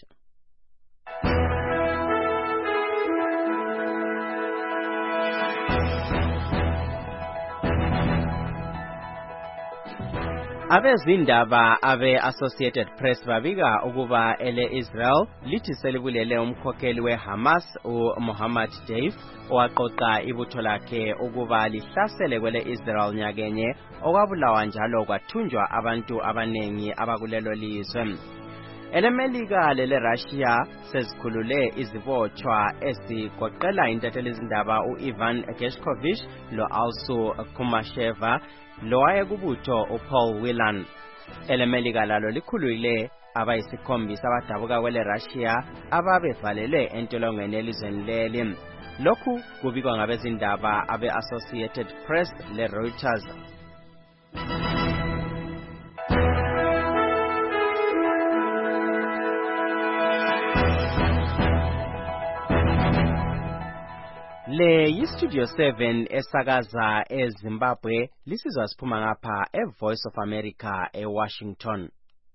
Abezindaba abe-Associated Press babika ukuba ele-Israel lithi selibulele umkhokheli we-Hamas uMohammad Deif owaqoqa ibutho lakhe ukuba lihlasele kwele-Israel nyakenye okwabulawa njalo kwathunjwa abantu abanengi abakulelo lizwe. EleMelika lele-Russia sezikhulule izibotshwa ezigoqela intathelizindaba u-Ivan Gershkovich lo-Alsu Kumasheva lowaye kubutho uPaul Whelan. EleMelika lalo likhulule abayisikhombisa abadabuka kwele-Russia ababevalelwe entolongweni elizweni leli. Lokhu kubikwa ngabezindaba abe-Associated Press le-Reuters. Le yiStudio 7 esakaza eZimbabwe lisizwa siphuma ngapha eVoice of America eWashington.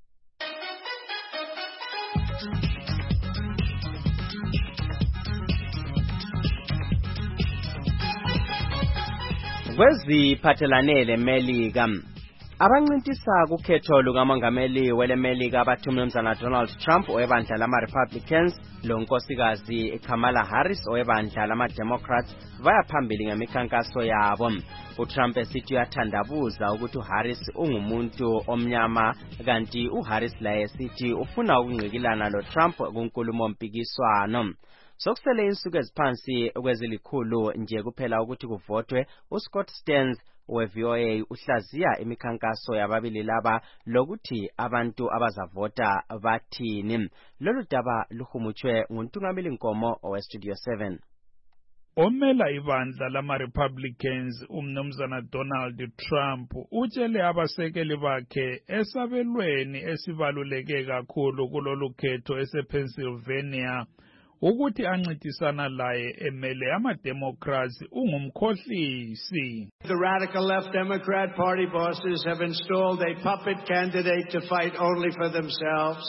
Kweziphathelane leMelika abancintisa kukhetho lukamongameli weleMelika abathi uMnumzana Donald Trump owebandla lama-Republicans lonkosikazi Kamala Harris owebandla lama-Democrats baya phambili ngemikhankaso yabo. uTrump esithi uyathandabuza ukuthi uHarris ungumuntu omnyama kanti uHarris laye esithi ufuna ukungqikilana loTrump kunkulumo mpikiswano. Sokusele insuku eziphansi kwezilikhulu nje kuphela ukuthi kuvotwe uScott Stearns we-VOA uhlaziya imikhankaso yababili laba lokuthi abantu abazavota bathini. Lolu daba luhumutshwe nguNtungameli Nkomo oweStudio 7. Omela ibandla lama-Republicans uMnumzana Donald Trump utshele abasekeli bakhe esabelweni esibaluleke kakhulu kulolu khetho esePennsylvania ukuthi ancintisana laye emele ama-Democrats ungumkhohlisi. The radical left Democrat Party bosses have installed a puppet candidate to fight only for themselves.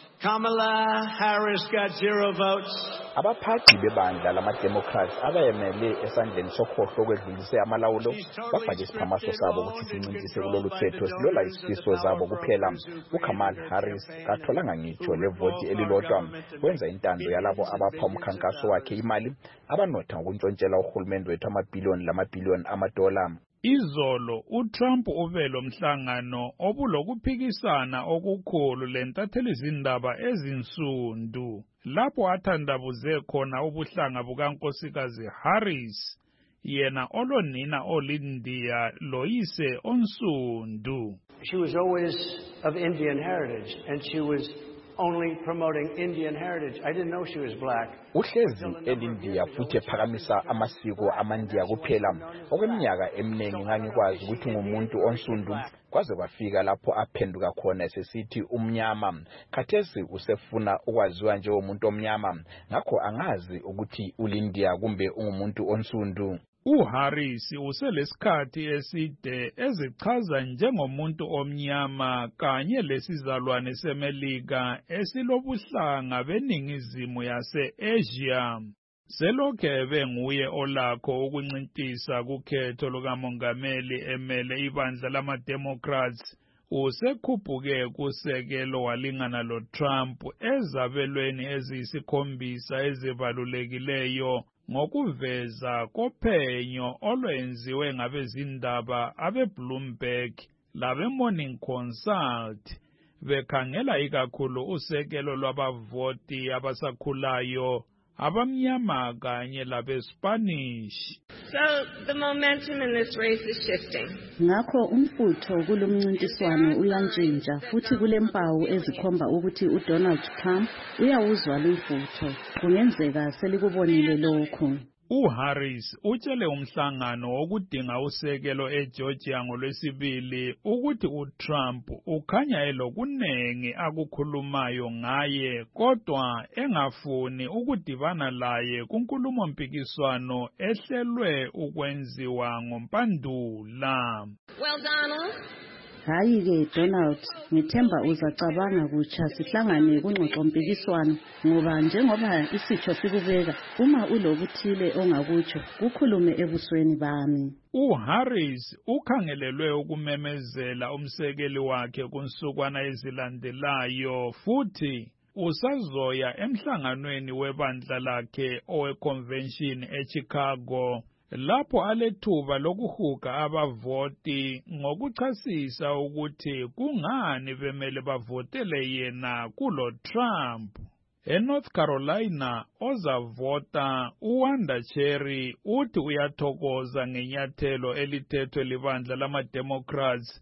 Kamala Harris got 0 votes. Abaphathi bebandla lama-Democrats abayemele esandleni sokhohlo kwedlulise amalawulo bafake isiphamaso sabo ukuthi sincintise kulolu khetho silola isifiso zabo kuphela. uKamala Harris katholanga ngitsho levoti elilodwa. Wenza intando yalabo abapha umkhankaso wakhe imali abanotha ngokuntshontshela uhulumende wethu amabhiliyoni amadola. Izolo uTrump uvelo mhlangano obulokuphikisana okukhulu lentathelizindaba ezinsundu lapho athandabuze khona ubuhlanga bukankosikazi Harris yena olonina olindiya loyise onsundu. She was always of Indian heritage and she was only promoting Indian heritage. I didn't know she was black. Uhlezi elindiya futhi ephakamisa amasiko amandiya kuphela. Okweminyaka eminingi ngangikwazi ukuthi ngumuntu onsundu kwaze kwafika lapho aphenduka khona esesithi umnyama. Khathesi usefuna ukwaziwa njengomuntu omnyama. Ngakho angazi ukuthi ulindiya kumbe ungumuntu onsundu. uHarris uselesikhathi eside ezichaza njengomuntu omnyama kanye lesizalwane seMelika esilobuhlanga beningizimu yase-Asia. Selokhe benguye olakho ukuncintisa kukhetho lukamongameli emele ibandla lama-Democrats usekhuphuke kusekelo walingana loTrump ezabelweni eziyisikhombisa ezibalulekileyo ngokuveza kophenyo olwenziwe ngabezindaba abeBloomberg labeMorning Consult bekhangela ikakhulu usekelo lwabavoti abasakhulayo abamnyama kanye labespanish. So the momentum in this race is shifting. Ngakho umfutho kulomncintiswano uyantshintsha futhi kulempawu ezikhomba ukuthi uDonald Trump uyawuzwa lumfutho. Kungenzeka selikubonile lokho. uHarris utshele umhlangano wokudinga usekelo eGeorgia ngoLwesibili ukuthi uTrump ukhanya elokunengi akukhulumayo ngaye kodwa engafuni ukudibana laye kunkulumo mpikiswano ehlelwe ukwenziwa ngoMpandula. Well, Donald. Hayi-ke Donald, ngithemba uzacabanga kutsha sihlangane kungxoxompikiswano ngoba njengoba isitho sikubeka uma ulokuthile ongakutsho kukhulume ebusweni bami. uHarris ukhangelelwe ukumemezela umsekeli wakhe kunsukwana ezilandelayo futhi usazoya emhlanganweni webandla lakhe oweconvention eChicago lapho alethuba lokuhuga abavoti ngokuchasisa ukuthi kungani bemele bavotele yena kulo Trump. ENorth Carolina ozavota uWanda Cherry uthi uyathokoza ngenyathelo elithethwe libandla lama-Democrats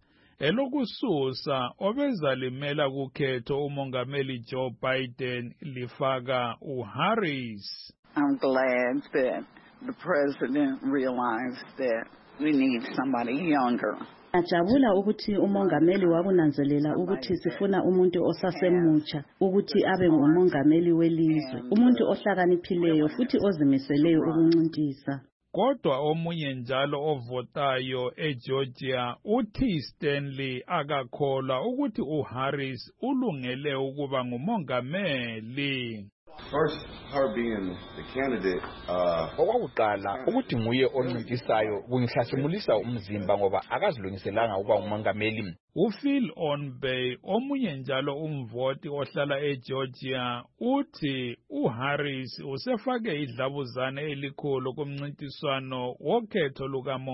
elokususa obezalimela kukhetho umongameli Joe Biden lifaka uHarris. I'm glad that the president realized that we need somebody younger. Ajabula ukuthi umongameli wakunanzelela ukuthi sifuna umuntu osasemutsha ukuthi abe ngumongameli welizwe, umuntu ohlakaniphileyo futhi ozimiseleyo ukuncintisa. Kodwa omunye njalo ovotayo eGeorgia uthi Stanley akakholwa ukuthi uHarris ulungele ukuba ngumongameli. First, her being the candidate, okwakuqala ukuthi nguye oncintisayo kungihlasimulisa umzimba ngoba akazilungiselanga ukuba ngumongameli. uPhil Onbey omunye njalo umvoti ohlala eGeorgia uthi uHarris usefake idlabuzane elikhulu kumncintiswano wokhetho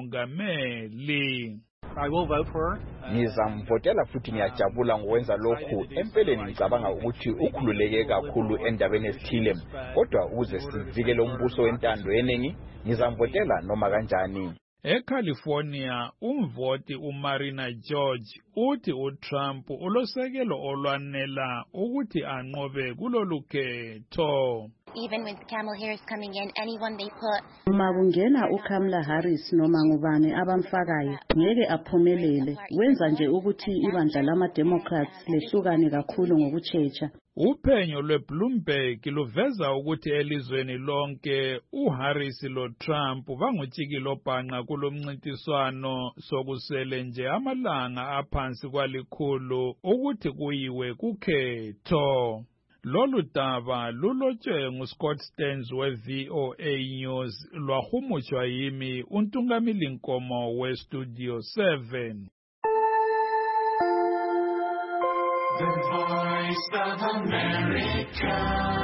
lukamongameli. I will vote for her. Ngizamvotela futhi ngiyajabula ngokwenza lokhu. Empeleni ngicabanga ukuthi ukhululeke kakhulu endabeni ezithile. Kodwa ukuze sivikele umbuso wentando yeningi, ngizamvotela noma kanjani. ECalifornia, umvoti uMarina George uthi uTrump ulosekelo olwanela ukuthi anqobe kulolu khetho. Even with Kamala Harris coming in, anyone they put. Uma kungena uKamala Harris noma ngubani abamfakayo ngeke aphumelele. Wenza nje ukuthi ibandla lama-Democrats lehlukane kakhulu ngokutshecha. Uphenyo lweBloomberg luveza ukuthi elizweni lonke uHarris loTrump bangutshikilo bhanqa kulomncintiswano sokusele nje amalanga aphansi kwalikhulu ukuthi kuyiwe kukhetho. Lolu daba lulotshwe nguScott Stearns we-VOA News lwahumutshwa yimi uNtungamili Nkomo weStudio 7. The Voice of America.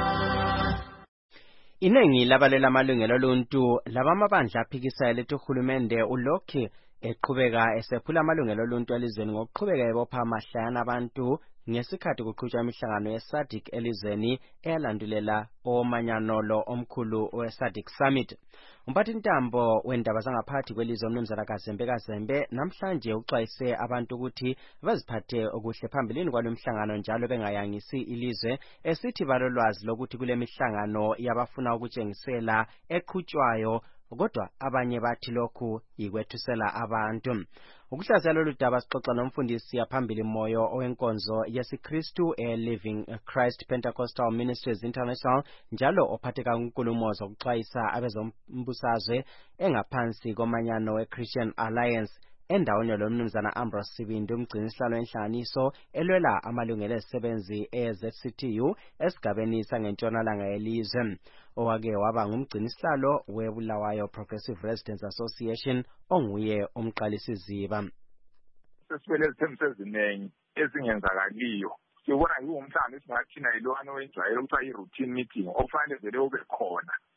Inengi labalela amalungelo oluntu labamabandla aphikisayo lethi uhulumende ulokhu eqhubeka esephula amalungelo oluntu elizweni ngokuqhubeka ebopha amahlaya abantu ngesikhathi kuqhutshwa imihlangano yeSADC elizweni eyalandulela omanyano omkhulu weSADC Summit. Umphathintambo wendaba zangaphakathi kwelizwe uMnumzana Kazembe namhlanje uxwayise abantu ukuthi baziphathe okuhle phambilini kwalomhlangano njalo bengayangisi ilizwe esithi balolwazi lokuthi kule mihlangano yabafuna ukutshengisela eqhutshwayo kodwa abanye bathi lokhu yikwethusela abantu. Ukuhlaziya lolu daba sixoxa nomfundisi yaphambili moyo owenkonzo yesiKristu Living Christ Pentecostal Ministries International njalo ophatheka unkulumo zokuxwayisa abezombusazwe engaphansi komanyano weChristian Alliance endaweni lomnumzana Ambrose Sibindi umgcinisihlalo wenhlanganiso elwela amalungelo ezisebenzi eZCTU esigabeni sangentshonalanga yelizwe. Owake waba ngumgcinisihlalo weBulawayo Progressive Residents Association onguye umqalisi ziba. Sesibele izithembiso eziningi ezingenzakaliyo. Sibona yiwo umhlangano esingathina yilona owenjwayelo ukuthi yi-routine meeting okufanele vele ube khona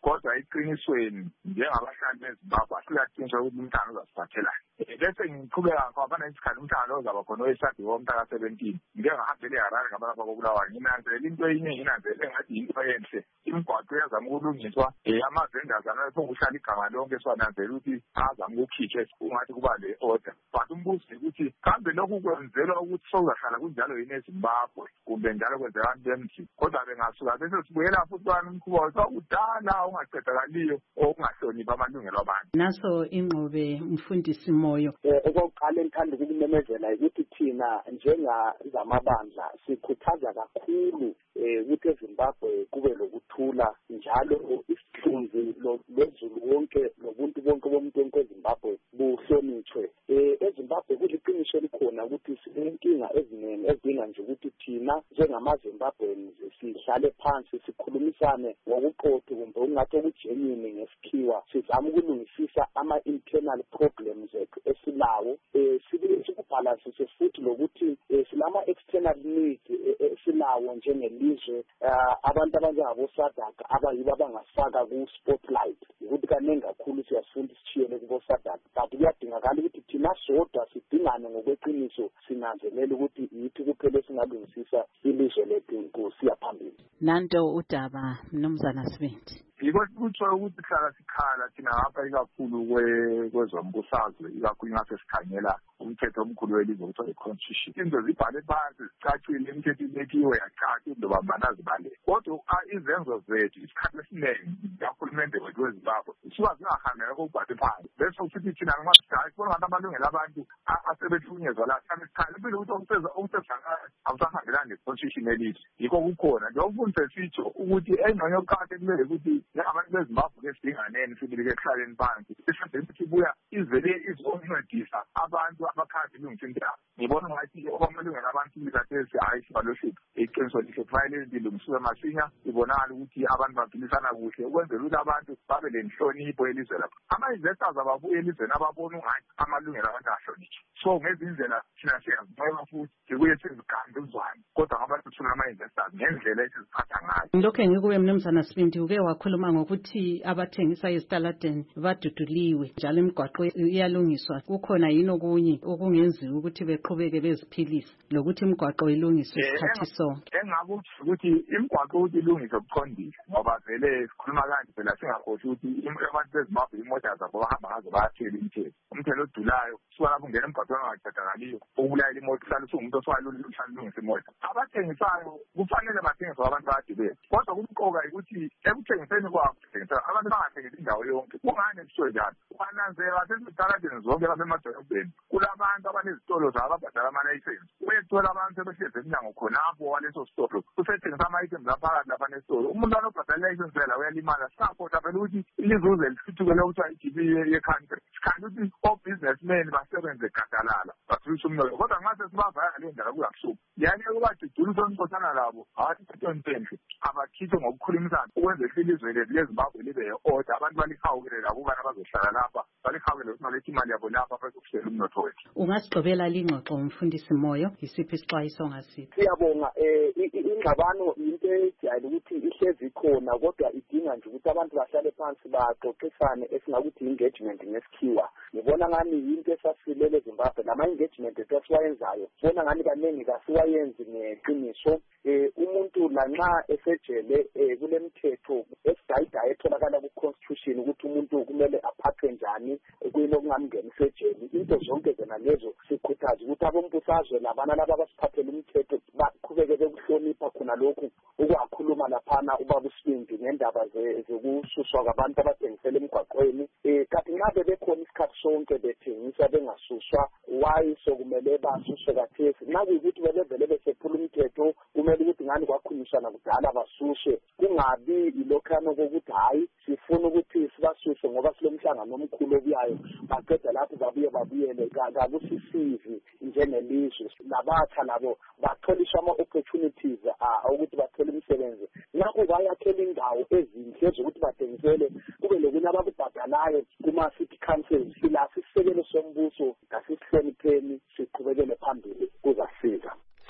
kodwa eqinisweni njengabahlali beZimbabwe asiyaqiniswa ukuthi umhlangano uzasiphathelani. Bese ngiqhubeka ngoba isikhathi umhlangano ozaba khona oyeSabi womhla ka-17 ngihambele eHarare ngabalapha koBulawayo nginanzelela into enye nginanzelela engathi into enhle imigwaqo yazama ukulungiswa ama-vendors anokuhlala igama lonke siwananzela ukuthi azama ukukhitshwa ungathi kuba le-order but umbuzo ukuthi kambe lokhu kwenzelwa ukuthi sokuzahlala kunjalo yini eZimbabwe kumbe njalo kwenzeka abantu bemzini kodwa bengasuka bese sibuyela futhi umkhuba wethu udala ungaqedakaliyo okungahloniphi amalungelo abantu. Naso ingqobe Mfundisi Moyo. Okokuqala engithanda ukukumemezela ukuthi thina njengazamabandla sikhuthaza kakhulu ukuthi eZimbabwe kube lokuthula njalo isithunzi lwezulu wonke nobuntu bonke bomuntu wonke eZimbabwe buhlonitshwe. eZimbabwe kuliqiniso elikhona ukuthi sinenkinga eziningi ezidinga nje ukuthi thina njengamaZimbabweans sihlale phansi sikhulumisane ngokuqotho kumbe ungathi okugenuine ngesikhiwa sizama ukulungisisa ama-internal problems ethu esilawo sibe sikubhalansise futhi lokuthi silama-external needs esilawo njengelizwe abantu abanjengabo-SADC abayibo abangasifaka ku-spotlight ukuthi kaningi kakhulu siyasifunda isishiyele kubo-SADC but kuyadingakala ukuthi thina sodwa sidingane ngokweqiniso sinanzelela ukuthi yithi kuphela esingalungisisa ilizwe lethu siya phambili. Nanto udaba Mnumzana Sibindi. Yiko kutsho ukuthi hlala sikhala thina ngapha ikakhulu kwezombusazwe ikakhulu ngase sikhangela umthetho omkhulu welizwe ukuthi i-constitution into zibhale phansi zicacile imithetho ibekiwe yacaca indobambana zibale kodwa izenzo zethu isikhathi esiningi kahulumende wethu weZimbabwe suka zingahambela kokubhale phansi bese futhi thina noma sidayi kubona ngathi amalungelo abantu asebethunyezwa la sihlale sikhala impilo ukuthi umthetho awusahambelani ne-constitution yelizwe yiko kukhona njengoba sisitsho ukuthi engxenye yokuqala kumele ukuthi abantu beZimbabwe esidinganeni sibili ekuhlaleni phansi isithi buya izele izoncedisa abantu abakhanda ilungisa indaba ngibona ngathi okwamulungela abantu kathesi hayi sibaloshipi iqiniso lihle kufanele lilungisiwe masinya ibonakala ukuthi abantu baphilisana kuhle ukwenzela ukuthi abantu babe lenhlonipho elizwe lapha ama-investors ababuye elizweni ababona ungathi amalungelo abantu ahlonitshwe so ngezindlela thina siyazibona futhi sibuye sizigande uzwane kodwa ngabantu thina ama-investors ngendlela esiziphatha ngayo. Lokho engikuwe Mnumzana Sibindi uke wakhuluma ngokuthi abathengisa ezitaladeni baduduliwe njalo imigwaqo iyalungiswa kukhona yini okunye okungenziwa ukuthi beqhubeke beziphilisa lokuthi imigwaqo ilungiswe isikhathi sonke. Engakuthi ukuthi imigwaqo ukuthi ilungiswe buqondile ngoba vele sikhuluma kanje phela singakhohlwa ukuthi abantu beZimbabwe imota zabo bahamba ngazo bayathela umthelo odulayo suka lapho ungena emgwaqweni ongaqedakaliyo ukulayela imoto uhlale usuwumuntu osalungisa imoto abathengisayo kufanele bathengiswe abantu bayagibela kodwa kumqoka ukuthi ekuthengiseni kwabo abantu bangathengisi indawo yonke kungani kusho njalo kwananzela sezitaladeni zonke lasemadolobheni kulabantu abanezitolo zabo ababhadala ama-license uyethola abantu sebehlezi emnyango khonapho waleso sitolo usethengisa ama-items aphakathi lapha nesitolo umuntu anobhadala i-license phela uyalimala singakhohlwa phela ukuthi ilizuze lithuthukele ukuthiwa i-GDP ye-country sikhanda ukuthi o-businessmen basebenze gadalala bathuthukise umnotho kodwa nxa sesibavala ngaleyo ndlela kuyabuhlungu yani ukubajidulisa onixoxana labo hayi into enhle abakhithe ngokukhulumisana ukwenza ilizwe lethu leZimbabwe libe ye-order abantu balihawukele labo ukubana bazohlala lapha balihawukele ukuthi balethe imali yabo lapha bazokuhlela umnotho wethu. Ungasigqibela lingxoxo Mfundisi Moyo yisiphi isixwayiso ngasiphi? Siyabonga ingxabano into ejayele ukuthi ihlezi khona kodwa idinga nje ukuthi abantu bahlale phansi baxoxisane esingakuthi engagement ngesikhiwa ngibona ngani into esasilele eZimbabwe nama-engagement ethu esiwayenzayo bona ngani kaningi kasiwayenzi ngeqiniso umuntu lanxa esejele kule mithetho esidayidayi etholakala ku-constitution ukuthi umuntu kumele aphathwe njani kunokungamngenisa ejele into zonke zona lezo sikhuthaza ukuthi abombusazwe labana laba abasiphathela umthetho baqhubeke bekuhlonipha khona lokhu ukwakhuluma laphana ubaba uSibindi ngendaba zokususwa kwabantu abathengisela emgwaqweni kanti nxa bebekhona isikhathi sonke bethengisa bengasuswa why sokumele basuswe kathesi nxa kuyikuthi belevele besephula umthetho kumele ukuthi ngani kwakhulunyiswana kudala basuswe kungabi ilokhana kokuthi hayi sifuna ukuthi sibasuse ngoba silomhlangano omkhulu obuyayo baqeda lapho babuyele kakusisizi njengelizwe nabatsha labo batholiswa ama-opportunities ukuthi bathole imisebenzi ngakho bayakhela indawo ezinhle zokuthi bathengisele kube lokunye abakubhadalayo kuma-city councils silasi isisekelo sombuso ngasisihlonipheni siqhubekele phambili kuzasiza.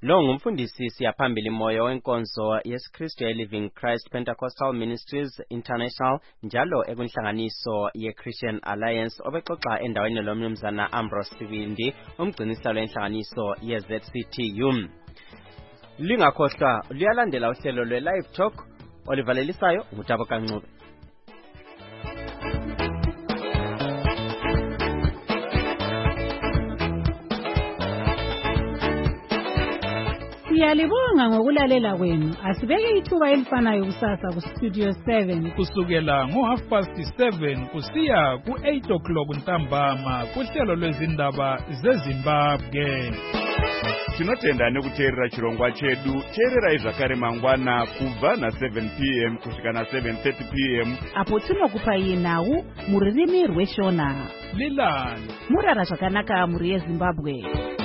Lo ngumfundisi siyaphambili moyo wenkonzo yesiKristu ye-Living Christ Pentecostal Ministries International njalo ekunhlanganiso ye-Christian Alliance obexoxa endaweni lomnumzana Ambrose Sibindi umgcinisalo wenhlanganiso ye-ZCTU. Lingakhohlwa liyalandela uhlelo lwe-Live Talk olivalelisayo ngutabo kancube. Siyalibonga ngokulalela kwenu. Asibeke ithuba elifanayo kusasa ku Studio 7 kusukela ngo7:30 kusiya ku8 ntambama kuhlelo lwezindaba zeZimbabwe. Tinotenda nekuteerera chirongwa chedu. Teererai zvakare mangwana kubva na7 p.m. kusvika na7:30 p.m. apo tinokupai nhau mururimi rweshona. Lilani murara zvakanaka muri yeZimbabwe.